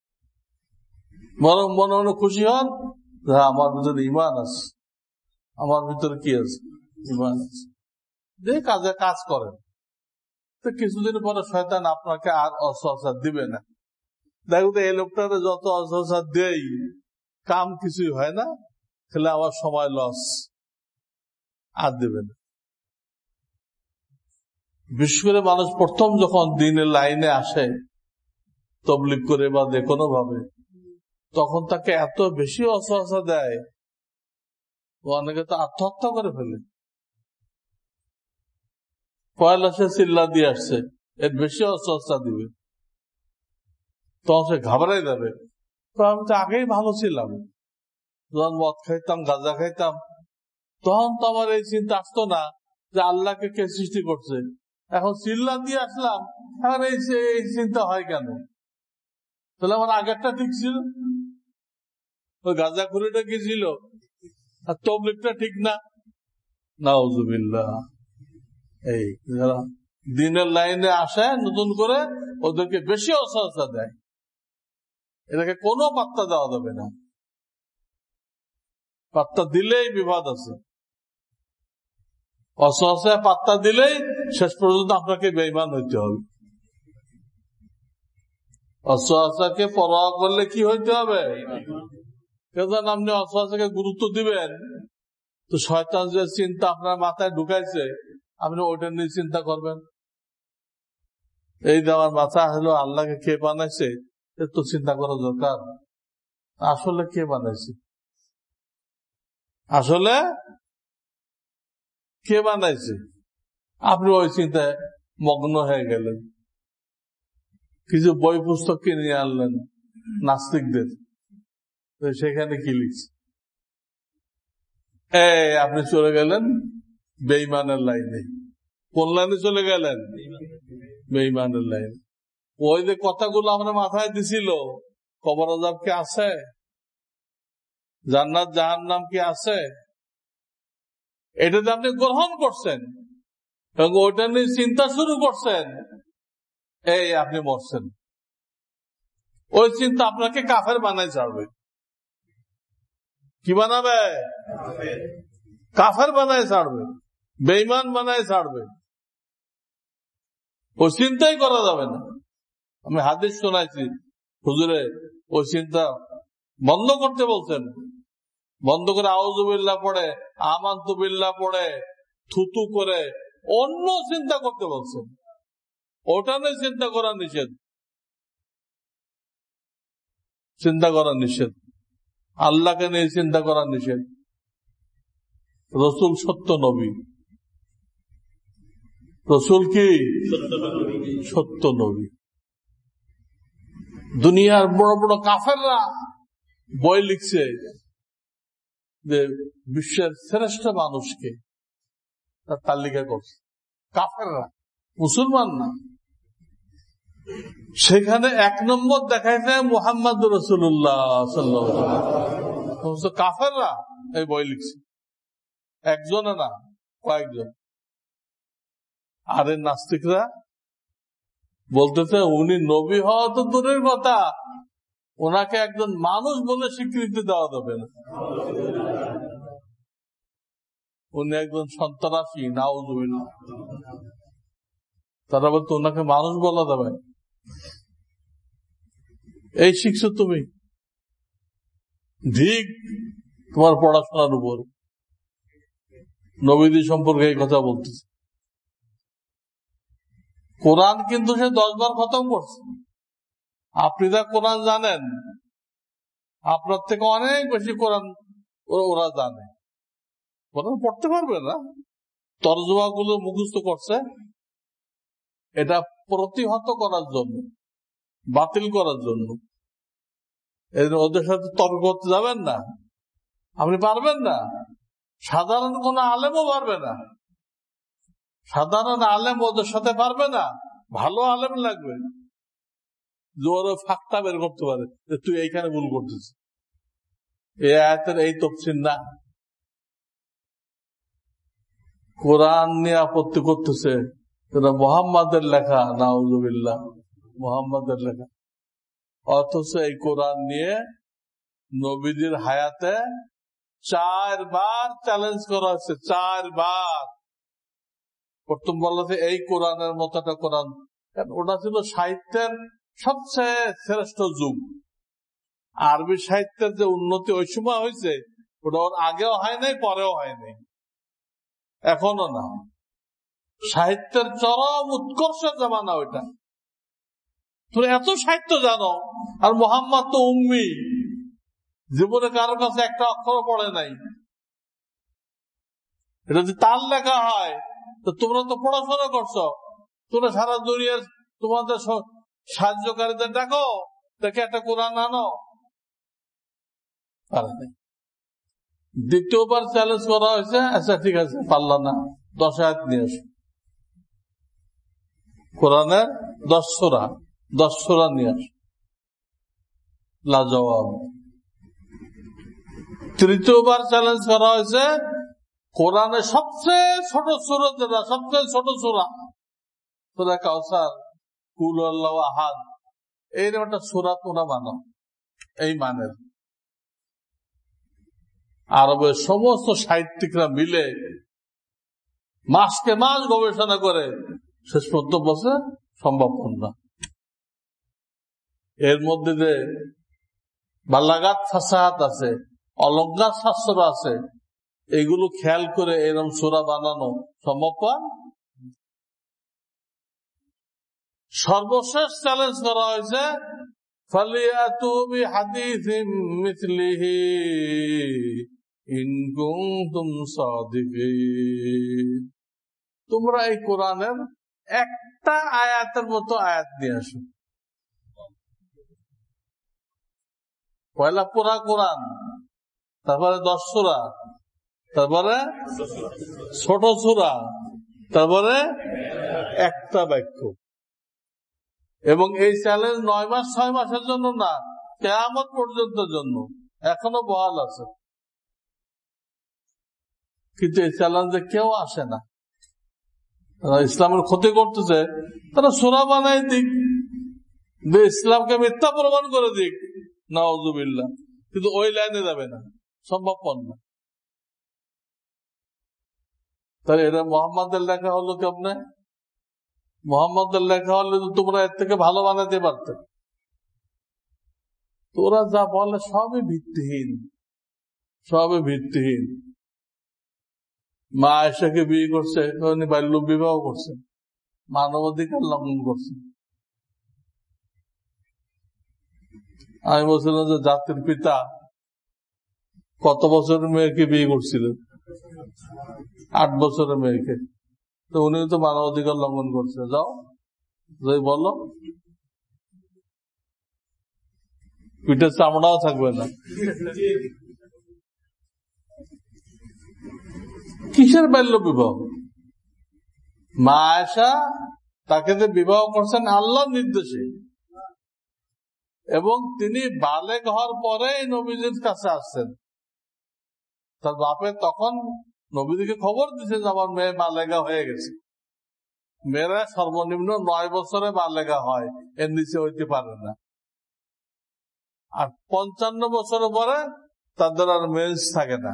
বরং মনে মনে খুশি হন আমার ভিতরে ঈমান আছে, আমার ভিতরে কি আছে, ঈমান আছে, যে কাজে কাজ করেন। তো কিছুদিন পরে শয়তান আপনাকে আর ওয়াসওয়াসা দিবে না। দেখো তো এই লোকটারে যত ওয়াসওয়াসা দেই কাম কিছুই হয় না, খেলে আমার সময় লস, আর দেবে না। বিশেষ করে মানুষ প্রথম যখন দিনের লাইনে আসে তবলিগ করে বা যে কোনো ভাবে, তখন তাকে এত বেশি ওয়াসওয়াসা দেয়, অনেকে তো আত্মহত্যা করে ফেলে। পয়লা সে চিল্লা দিয়ে আসছে, এর বেশি ওয়াসওয়াসা দিবে, তখন সে ঘাবড়াই যাবে। তো আমি তো আগেই ভালো ছিলাম, যখন মদ খাইতাম গাঁজা খাইতাম তখন তো আমার এই চিন্তা আসতো না যে আল্লাহকে কে সৃষ্টি করছে, এখন চিল্লা দিয়ে আসলাম, এখন এই চিন্তা হয় কেন? তাহলে আমার আগেরটা ঠিক ছিল, ওই গাঁজা খুরিটা কি ছিল, আর তবলিগটা ঠিক না। নাউজুবিল্লাহ। এই যারা দিনের লাইনে আসে নতুন করে, ওদেরকে বেশি ওয়াসওয়াসা দেয়, এটাকে কোনো পাত্তা দেওয়া যাবে না, পাত্তা দিলেই বিবাদ আছে। ওয়াসওয়াসা পাত্তা দিলেই শেষ পর্যন্ত আপনাকে বেঈমান হইতে হবে। ওয়াসওয়াসাকে পরোয়া করলে কি হইতে হবে? কেন আপনি ওয়াসওয়াসাকে গুরুত্ব দিবেন তো শয়তান যে চিন্তা আপনার মাথায় ঢুকাইছে আপনি ওইটা নিয়ে চিন্তা করবেন। এই যে আমার মাথা হলো আল্লাহকে কে বানাইছে, এর তো চিন্তা করা দরকার। আসলে কে বানাইছে, আসলে কে বানাইছে, আপনি ওই চিন্তায় মগ্ন হয়ে গেলেন। কিছু বই পুস্তক কিনে আনলেন নাস্তিকদের, সেখানে কি লিখছে, আপনি চলে গেলেন বেঈমানের লাইনে। কোন লাইনে চলে গেলেন? বেঈমানের লাইনে। ওই যে কথাগুলো আমরা মাথায় দিছিল, কবর আযাব কি আছে, জান্নাত জাহান্নাম কি আছে, এটাতে আপনি গ্রহণ করছেন এবং ওইটা নিয়ে চিন্তা শুরু করছেন, আপনি মরছেন। ওই চিন্তা আপনাকে কাফের বানাই ছাড়বে। কি বানাবে? কাফের বানায় ছাড়বে, বেঈমান বানায় ছাড়বে। ওই চিন্তাই করা যাবে না। আমি হাদিস শোনাইছি, হুজুরে ওই চিন্তা বন্ধ করতে বলছেন, বন্ধ করে আউযু বিল্লাহ পড়ে, আমানতু বিল্লাহ পড়ে, থুতু করে অন্য চিন্তা করতে বলছেন। ওটা নিয়ে চিন্তা করা নিষেধ, চিন্তা করা নিষেধ, আল্লাহকে নিয়ে চিন্তা করা নিষেধ। রসুল সত্য নবী, রসুল কি সত্য নবী। দুনিয়ার বড় বড় কাফেররা বই লিখছে যে বিশ্বের শ্রেষ্ঠ মানুষকে, তার তালিকা করছে কাফেররা, মুসলমান না। সেখানে 1 নম্বর দেখাইছে মুহাম্মদ রাসূলুল্লাহ সাল্লাল্লাহু আলাইহি ওয়াসাল্লাম। কাফেররা এই বই লিখছে, একজনে না, কয়েকজন। আরে নাস্তিকরা বলতেছে উনি নবী হওয়া তো দূরের কথা, ওনাকে একজন মানুষ বলে স্বীকৃতি দেওয়া যাবে না, উনি একজন সন্ত্রাসী, নাউযুবিল্লাহ। তারা বলতো ওনাকে মানুষ বলা যাবে। এই শিখছো তুমি, ঠিক তোমার পড়াশোনার উপর। নবীদের সম্পর্কে এই কথা বলতেছে। কোরআন কিন্তু সে 10 বার খতম করছে। আপনি যা কোরআন জানেন, আপনার থেকে অনেক বেশি কোরআন ওরা জানে। কোরআন পড়তে পারবে না, তরজমা গুলো মুখস্থ করছে, এটা প্রতিহত করার জন্য, বাতিল করার জন্য। ওদের সাথে তর্ক করতে যাবেন না, আপনি পারবেন না। সাধারণ কোন আলেমও পারবে না, সাধারণ আলেম ওদের সাথে পারবে না। ভালো আলেম লাগবে যে ওরা ফাঁকটা বের করতে পারে যে তুই এইখানে ভুল করতেছিস, এই আয়াতের এই তফসির না। কোরআন নিয়ে আপত্তি করতেছে, এটা মুহাম্মাদের লেখা, নাউযুবিল্লাহ, মুহাম্মাদের লেখা। অথচ এই কোরআন নিয়ে নবীদের হায়াতে 4 বার চ্যালেঞ্জ করা হয়েছে, 4 বার। প্রথম বলা হচ্ছে এই কোরআনের মতো একটা কোরআন, ওটা ছিল সাহিত্যের সবচেয়ে শ্রেষ্ঠ যুগ। আরবি সাহিত্যের যে উন্নতি ওই সময় হয়েছে, ওটা ওর আগেও হয় নাই, পরেও হয় নাই, এখনো না। সাহিত্যের চরম উৎকর্ষের জামানা ওইটা। তুমি এত সাহিত্য জানো, আর মুহাম্মদ তো উম্মি, জীবনে কারোর কাছে একটা অক্ষর পড়ে নাই। এটা যদি তার লেখা হয়, তো তোমরা তো পড়াশোনা করছো, তোমরা সারা দুনিয়ার তোমাদের সাহায্যকারীদের দেখো, দেখে একটা কোরআন আনো। দ্বিতীয়বার চ্যালেঞ্জ করা হয়েছে, আচ্ছা ঠিক আছে পারল না, 10 আয়াত নিয়ে আসো, কোরআনের 10 সূরা নিয়ে আসো, লাজবাব। তৃতীয়বার চ্যালেঞ্জ করা হয়েছে, কোরআনের সবচেয়ে ছোট সূরা, যেটা সবচেয়ে ছোট সূরা, সূরা কাউসার, কুল আল্লাহু আহাদ, এইরকম একটা সূরা তোমরা মানো, এই মানের। আরবের সমস্ত সাহিত্যিকরা মিলে মাসকে মাস গবেষণা করে শেষ পর্যন্ত বসে সম্ভব না। এর মধ্যে যে বালাগাত ফাসাহাত আছে, অলঙ্কার শাস্ত্র আছে, এগুলো খেয়াল করে এরকম সূরা বানানো সম্ভব। সর্বশেষ চ্যালেঞ্জ করা হয়েছে, ফালিয়াতু বিহাদিসিম মিসলিহি ইন কুনতুম সাদিকিন। তোমরা এই কোরআনের একটা আয়াতের মতো আয়াত নিয়ে আসো। পয়লা পুরা কোরআন, তারপরে 10 সূরা, তারপরে ছোট সূরা, তারপরে একটা বাক্য। এবং এই চ্যালেঞ্জ 9 মাস 6 মাসের জন্য না, কিয়ামত পর্যন্ত জন্য এখনো বহাল আছে। কিন্তু এই চ্যালেঞ্জে কেউ আসে না। তারা ইসলামের ক্ষতি করতেছে, তারা সূরা বানাই দিক, ইসলামকে মিথ্যা প্রমাণ করে দিক, নাউযুবিল্লাহ, কিন্তু ওই লাইনে যাবে না, সম্ভবপর না। তাহলে এটা মুহাম্মাদের লেখা হলো কেমনে? মুহাম্মাদের লেখা হলে তোমরা এর থেকে ভালো বানাতে পারতে। তোরা যা বলে সবই ভিত্তিহীন, সবই ভিত্তিহীন। মা আয়েশাকে বিয়ে করছে, বাল্য বিবাহ করছে, মানবাধিকার লঙ্ঘন করছে। আমি বলছিলাম যে জাতির পিতা কত বছরের মেয়েকে বিয়ে করছিলেন? 8 বছরের মেয়েকে। তো উনি তো মানবাধিকার লঙ্ঘন করছে। যাও যাই বলো, পিঠের চামড়াও থাকবে না। কিসের বাল্য বিবাহ? মা আয়েশা তাকে যে বিবাহ করছেন আল্লাহর নির্দেশে, এবং তিনি বালেগ হওয়ার পরে নবীজির কাছে আসছেন। তার বাপে তখন নবীজিকে খবর দিছে যে আমার মেয়ে বালেগা হয়ে গেছে। মেয়েরা সর্বনিম্ন 9 বছরে বালেগা হয়, এর নিচে হইতে পারে না। আর 55 বছরের পরে তাদের আর মেন্স থাকে না,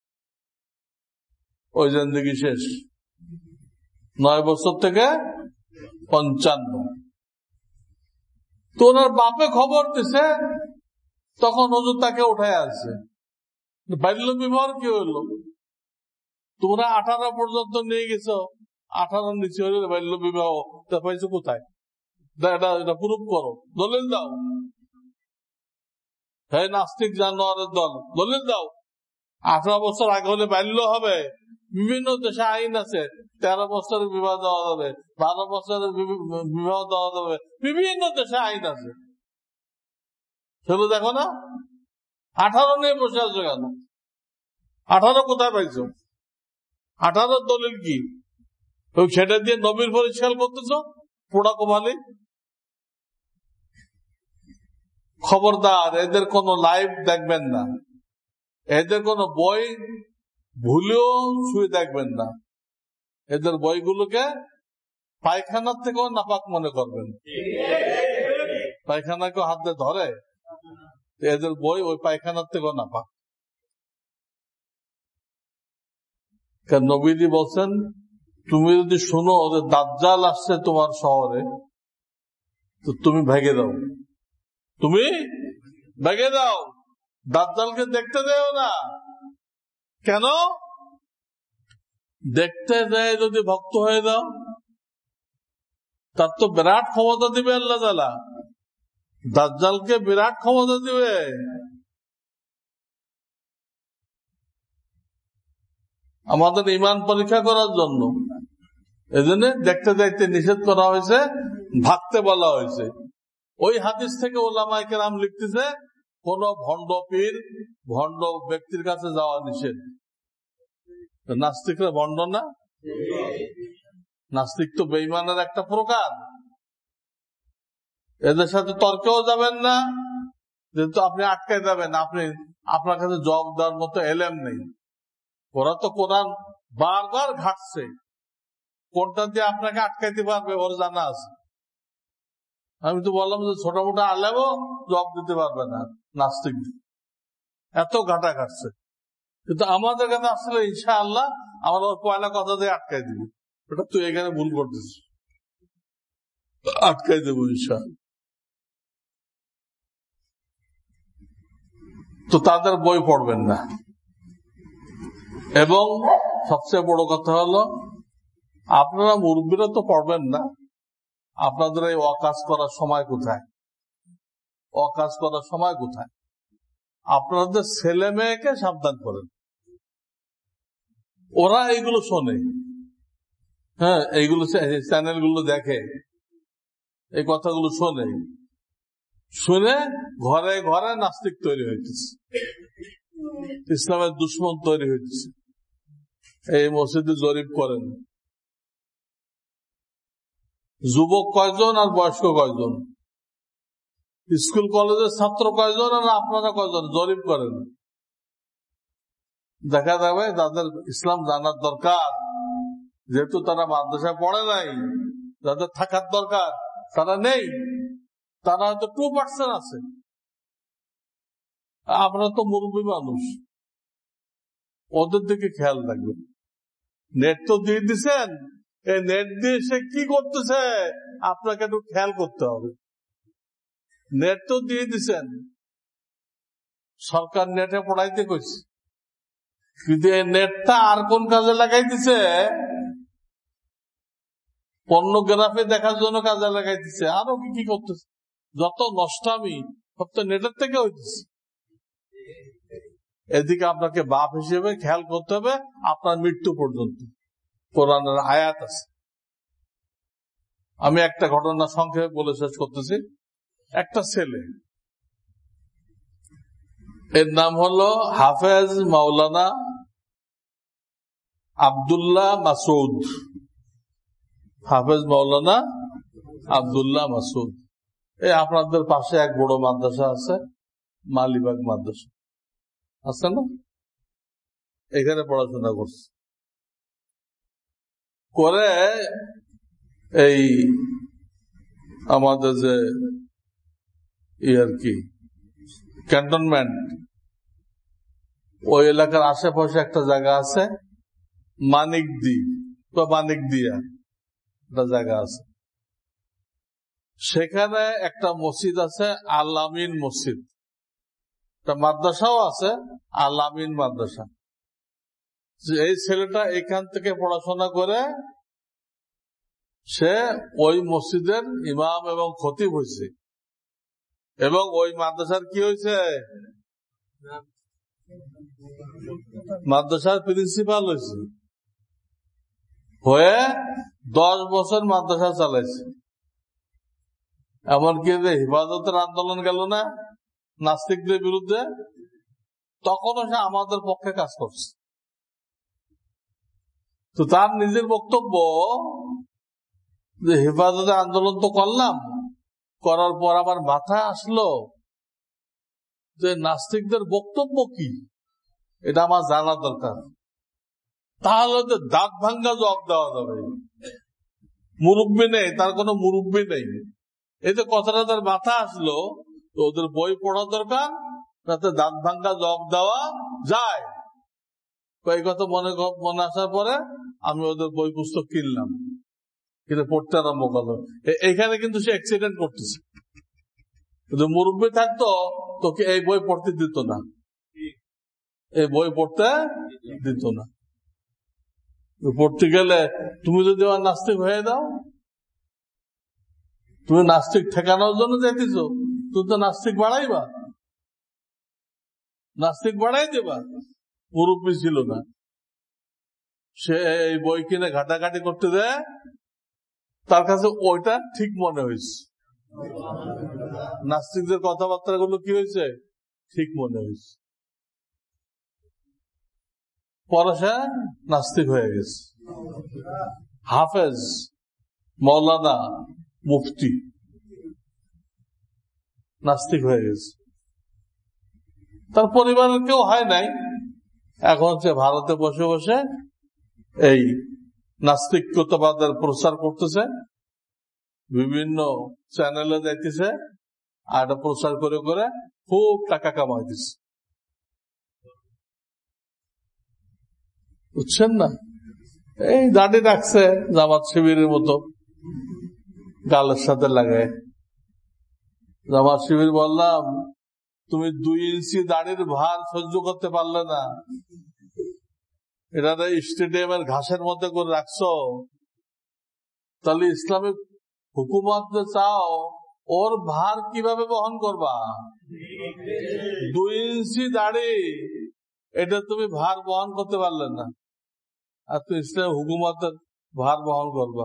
ওই জিন্দেগি শেষ। 9 বছর থেকে 55। তো ওনার বাপে খবর দিছে, তখন হুজুর তাকে উঠায় আসছে। বাল্য বিবাহ কি হইলো? তোমরা 18 পর্যন্ত নিয়ে গেছো, 18 নিচে হইলে বাল্য বিবাহ, তা পাইছো কোথায়? এটা প্রুফ করো, দলিল দাও। হ্যাঁ, নাস্তিক জানোয়ারের দল, দলিল দাও। 18 বছর আগে হলে বাল্য হবে। বিভিন্ন দেশে আইন আছে, 13 বছরের বিবাহ দেওয়া যাবে, 12 বছরের বিবাহ দেওয়া যাবে, বিভিন্ন দেশে আইন আছে। সেগুলো দেখো না। 18 নিয়ে বসে আছো কেন? 18 কোথায় পাইছো? 18 দলিল কি? সেটা দিয়ে নবীর পরিষ্কার করতেছ পোড়া কোমালি। খবরদার, এদের কোন লাইভ দেখবেন না, এদের কোন বই ভুলেও শুয়ে দেখবেন না। এদের বইগুলোকে পায়খানার থেকেও নাপাক মনে করবেন। পায়খানা কেউ হাতে ধরে? এদের বই ওই পায়খানার থেকেও নাপাক। নবীজি বলছেন, তুমি যদি শুনো যে দাজ্জাল আসছে তোমার শহরে, তো তুমি ভেগে দাও, তুমি ভেগে দাও, দাজ্জালকে দেখতে দেও না। কেন? দেখতে দেয় যদি ভক্ত হয়ে দাও, তার তো বিরাট ক্ষমতা দিবে আল্লাহ তাআলা। দাজ্জালকে বিরাট ক্ষমতা দিবে। আমাদের ঈমান পরীক্ষা করার জন্য। এজন্য দেখতে দেখতে নিষেধ করা হয়েছে, ভাগতে বলা হয়েছে। ওই হাদিস থেকে উলামায়ে কেরাম লিখতেছে, কোন ভণ্ড পীর, ভণ্ড ব্যক্তির কাছে যাওয়া নিষেধ। নাস্তিকরা ভণ্ড না? নাস্তিক তো বেঈমানের একটা প্রকার। এদের সাথে তর্কেও যাবেন না, যেহেতু আপনি আটকায় যাবেন, আপনি আপনার কাছে জবাব দেওয়ার মতো এলেম নেই। ওরা তো কোরআন বারবার ঘাটছে, কোনটা দিয়ে আপনাকে আটকাইতে পারবে ওর জানা আছে। আমি তো বললাম যে ছোট মোটো আলেমও জবাব দিতে পারবে না নাস্তিক, এত ঘাটা ঘাটছে। কিন্তু আমাদের কাছে আসলে ইনশাআল্লাহ আমরা ওর পয়লা কথা দিয়ে আটকাই দিব, ওটা তুই এখানে ভুল করতেছিস, আটকাই দেবো ইনশাআল্লাহ। তো তাদের বই পড়বেন না। এবং সবচেয়ে বড় কথা হলো, আপনারা মুরব্বীরা তো পড়বেন না, আপনাদের এই অকাজ করার সময় কোথায়? অকাজ করার সময় কোথায়? আপনাদের ছেলে মেয়েকে সাবধান করেন, ওরা এইগুলো শোনে, হ্যাঁ, এইগুলো চ্যানেলগুলো দেখে, এই কথাগুলো শোনে, শুনে ঘরে ঘরে নাস্তিক তৈরি হইতেছে, ইসলামের দুশ্মন তৈরি হইতেছে। এই মসজিদে জরিপ করেন, যুবক কয়জন আর বয়স্ক কয়জন, স্কুল কলেজের ছাত্র কয়জন আর আপনারা কয়জন, জরিপ করেন। দেখা যাবে যাদের ইসলাম জানার দরকার, যেহেতু তারা মাদ্রাসায় পড়ে নাই, যাদের থাকার দরকার তারা নেই, তারা হয়তো 2% আছে। আপনারা তো মুরব্বী মানুষ, ওদের দিকে খেয়াল রাখবেন। নেট তো দিয়ে দিচ্ছেন, এই নেট দিয়ে সে কি করতেছে আপনাকে একটু খেয়াল করতে হবে। নেট তো দিয়ে দিচ্ছেন, সরকার নেটে পড়াইতে কইছে, কিন্তু এই নেটটা আর কোন কাজে লাগাই দিছে, পর্নোগ্রাফি দেখার জন্য কাজে লাগাইতেছে, আরো কি করতেছে, যত নষ্টামি সব তো নেটের থেকে হইতেছে। এদিকে আপনাকে বাপ হিসেবে খেয়াল করতে হবে আপনার মৃত্যু পর্যন্ত। কোরআনের আয়াত আছে। আমি একটা ঘটনা সংক্ষেপে বলে শেষ করতেছি। একটা ছেলে, এর নাম হলো হাফেজ মাওলানা আব্দুল্লাহ মাসুদ। হাফেজ মাওলানা আব্দুল্লাহ মাসুদ। এই আপনাদের পাশে এক বড় মাদ্রাসা আছে, মালিবাগ মাদ্রাসা আছে না, এখানে পড়াশোনা করছে। করে এই আমাদের যে আর কি ক্যান্টনমেন্ট, ওই এলাকার আশেপাশে একটা জায়গা আছে মানিকদি বা মানিকদিয়া একটা জায়গা আছে, সেখানে একটা মসজিদ আছে আল আমিন মসজিদ, একটা মাদ্রাসাও আছে আল আমিন মাদ্রাসা। এই ছেলেটা এখান থেকে পড়াশোনা করে সে ওই মসজিদের ইমাম এবং খতিব হয়েছে, এবং ওই মাদ্রাসার কি হয়েছে, মাদ্রাসার প্রিন্সিপাল হয়েছে, হয়ে 10 বছর মাদ্রাসা চালাইছে। এমনকি যে হেফাজতের আন্দোলন গেল না নাস্তিকদের বিরুদ্ধে, তখনও সে আমাদের পক্ষে কাজ করছে। তো তার নিজের বক্তব্য যে হেফাজতে আন্দোলন তো করলাম, করার পর আমার মাথায় আসলো যে নাস্তিকদের বক্তব্য কি, এটা আমার জানা দরকার। তাহলে তো দাঁত ভাঙ্গা জবাব দেওয়া যাবে। মুরব্বী নেই, তার কোনো মুরব্বী নেই, এই যে কথাটা তার মাথায় আসলো, তো ওদের বই পড়া দরকার, যাতে দাঁত ভাঙ্গা জবাব দেওয়া যায়। এই কথা মনে আসার পরে আমি ওদের বই পুস্তক কিনলাম, কিন্তু পড়তে আরম্ভ করলো। এইখানে কিন্তু সে অ্যাক্সিডেন্ট করতেছে। যদি মুরব্বী থাকতো তোকে এই বই পড়তে দিত না, এই বই পড়তে দিত না। পড়তে গেলে তুমি যদি আমার নাস্তিক হয়ে দাও, তুমি নাস্তিক ঠেকানোর জন্য চাইতেছ, তুমি তো নাস্তিক বাড়াইবা, নাস্তিক বাড়াই দেবা। মুরব্বী ছিল না, সে এই বই কিনে ঘাটাঘাটি করতে দেয়, তার কাছে ওইটা ঠিক মনে হয়েছে, নাস্তিকদের কথাবার্তা গুলো কি হয়েছে ঠিক মনে হয়েছে। পরে সে নাস্তিক হয়ে গেছে। হাফেজ মৌলানা মুফতি নাস্তিক হয়ে গেছে। তার পরিবারের কেউ হয় নাই, এখন সে ভারতে বসে বসে এই নাস্তিকতাবাদের প্রচার করতেছে, বিভিন্ন চ্যানেলে যাইতেছে, আর এটা প্রচার করে করে খুব টাকা কামাইতেছে, বুঝছেন না। এই দাড়ি রাখছে জামাত শিবিরের মতো, গালের সাথে লাগায়। জামাত শিবির বললাম, তুমি 2 ইঞ্চি দাড়ির ভার সহ্য করতে পারলে না, এটা স্টেডিয়ামের ঘাসের মধ্যে করে রাখছো, তাহলে ইসলামিক হুকুমত যে চাও ওর ভার কিভাবে বহন করবা? 2 ইঞ্চি দাড়ি, এটা তুমি ভার বহন করতে পারলে না, আর তুমি ইসলামিক হুকুমতের ভার বহন করবা।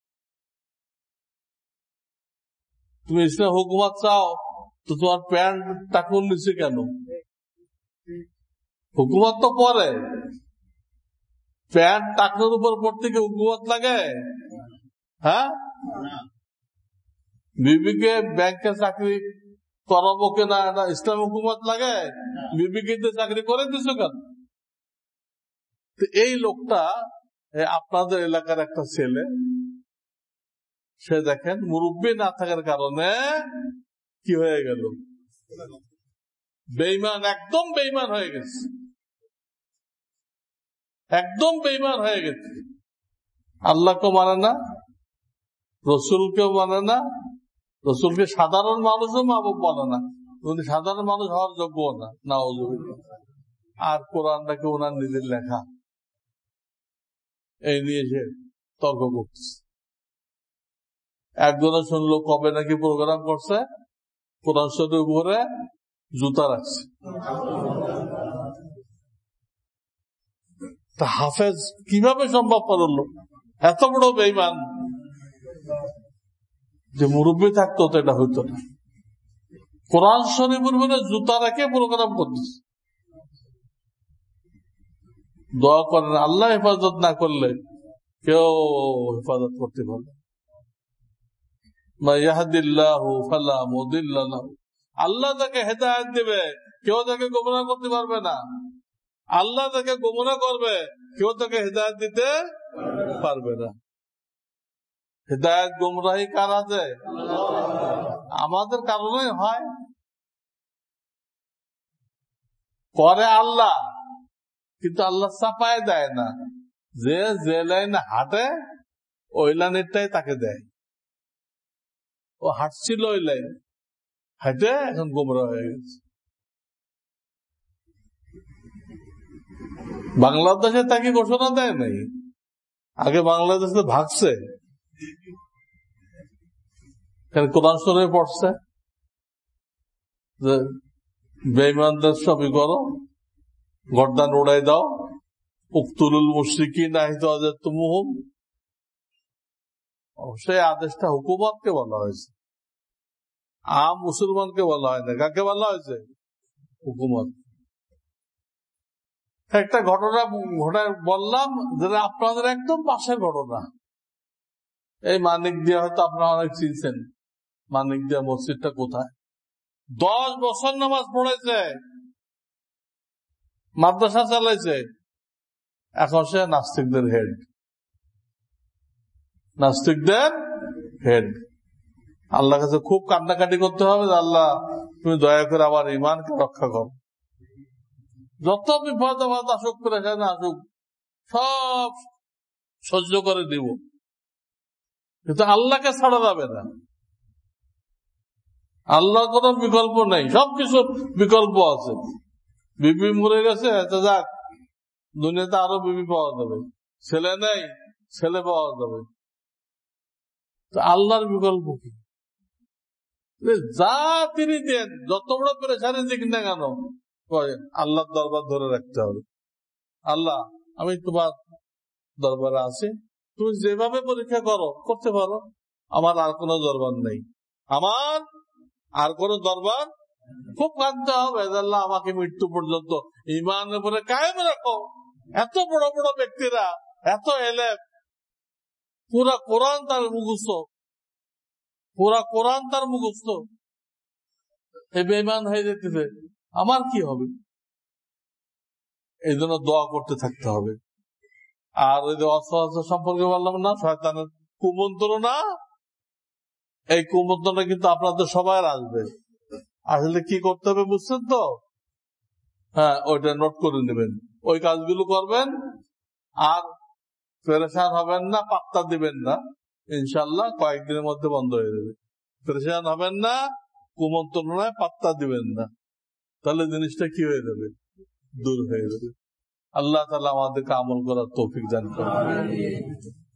তুমি ইসলাম হুকুমত চাও তো তোমার প্যান্ট টাকুন নিচে কেন? হুকুমত তো পরে, প্যান্ট টাকুর উপর পড়তে কি হুকুমত লাগে? হ্যাঁ, বিবিকে ব্যাংকে চাকরি করাবো কিনা এটা ইসলাম হুকুমত লাগে? বিবিকে চাকরি করে দিছো কেন? এই লোকটা আপনাদের এলাকার একটা ছেলে, সে দেখেন মুরব্বী না থাকার কারণে কি হয়ে গেল, বেঈমান, একদম বেঈমান হয়ে গেছে, একদম বেঈমান হয়ে গেছে। আল্লাহকেও মানে না, রসুলকেও মানে না, রসুলকে সাধারণ মানুষও মাহবুব মানে না, উনি সাধারণ মানুষ হওয়ার যোগ্য না, নাউযুবিল্লাহ। আর কোরআনটাকে ওনার নিজের লেখা, এই নিয়ে সে তর্ক করতেছে। একজনে শুনলো কবে নাকি প্রোগ্রাম করছে, কোরআন শরীফের উপরে জুতা রাখছে। তা হাফেজ কিভাবে সম্ভব করলো? এত বড় বেঈমান যে মুরব্বী থাকতো তো এটা হইতো না। কোরআন শরীফের উপরে জুতা রেখে প্রোগ্রাম করতেছে। দোয়া করেন আল্লাহ হেফাজত না করলে কেউ হেফাজত করতে পারবে। আল্লাহ তাকে হেদায়েত দিবে, কেউ তাকে গোমরাহ করতে পারবে না। আল্লাহ তাকে গোমরাহ করবে, কেউ তাকে হেদায়েত দিতে পারবে না। হেদায়েত গোমরাহি কার আছে? আমাদের কারণে হয়, করে আল্লাহ, কিন্তু আল্লাহ চাপায় দেয় না। যে লাইনে হাঁটে ওই লাইনেরটাই তাকে দেয়। ও হাঁটছিল ওই লাইন, হাঁটে এখন গোমরাহ হয়ে গেছে। বাংলাদেশে তাকে ঘোষণা দেয় নাই, আগে বাংলাদেশে ভাগছে, কোরআন শরীফ পড়ছে যে বেঈমানদের সবই করো, গর্দান উড়াই দাও, উকতুলুল মুশরিকিন আইযা ওয়াজাদতুমুহুম। সেই আদেশটা হুকুমতকে বলা হয়েছে, আম মুসলমানকে বলা হয় না। কাকে বলা হয়েছে? হুকুমত। একটা ঘটনা বললাম যেটা আপনাদের একদম পাশের ঘটনা। এই মানিক দিয়া হয়তো আপনারা অনেক চিনছেন। মানিক দিয়া মসজিদটা কোথায়? 10 বছর নামাজ পড়েছে, মাদ্রাসা চালাইছে, এখন সে নাস্তিকদের হেড। নাস্তিকদের হেড। আল্লাহ কাছে খুব কান্নাকাটি করতে হবে, আল্লাহ তুমি দয়া করে আমার ইমানকে রক্ষা করো। যত বিপদ আপদ আসুক, পেরেশানি আসুক, সব সহ্য করে দিব, কিন্তু আল্লাহকে ছাড়া যাবে না। আল্লাহর কোন বিকল্প নেই, সবকিছু বিকল্প আছে। বিবি মরে গেছে, যাক দুনিয়াতে আরো বিবি পাওয়া যাবে। ছেলে নেই, ছেলে পাওয়া যাবে। তো আল্লাহর বিকল্প কি? যা তিনি দেন, যত বড় পেরেশানি দিক না কেন, আল্লাহর দরবার ধরে রাখতে হবে। আল্লাহ আমি তোমার দরবারে আছি, তুমি যেভাবে পরীক্ষা করো করতে পারো, আমার আর কোনো দরবার নেই, আমার আর কোনো দরবার। খুব কাঁদতে হবে, আল্লাহ আমাকে মৃত্যু পর্যন্ত ইমানের উপরে কায়েম রাখো। এত বড় বড় ব্যক্তিরা, এত এলেম, পুরা কোরআন তার মুখস্থ, পুরা কোরআন তার মুখস্থ, এই বেঈমান হয়ে যেতেছে, আমার কি হবে? এই জন্য দোয়া করতে থাকতে হবে। আর ওই যে অস্ত্র সম্পর্কে বললাম না, শয়তানের কুমন্ত্রণা, এই কুমন্ত্রণা কিন্তু আপনাদের সবাই আসবে। আসলে কি করতে হবে বুঝছেন তো? হ্যাঁ, ওইটা নোট করে নেবেন, ওই কাজগুলো করবেন, আর পেরেশান হবেন না, পাত্তা দিবেন না। ইনশাল্লাহ কয়েকদিনের মধ্যে বন্ধ হয়ে যাবে। পেরেশান হবেন না, কুমন্ত্রণায় পাত্তা দিবেন না, তাহলে জিনিসটা কি হয়ে যাবে? দূর হয়ে যাবে। আল্লাহ তাআলা আমাদেরকে আমল করার তৌফিক দান করুন।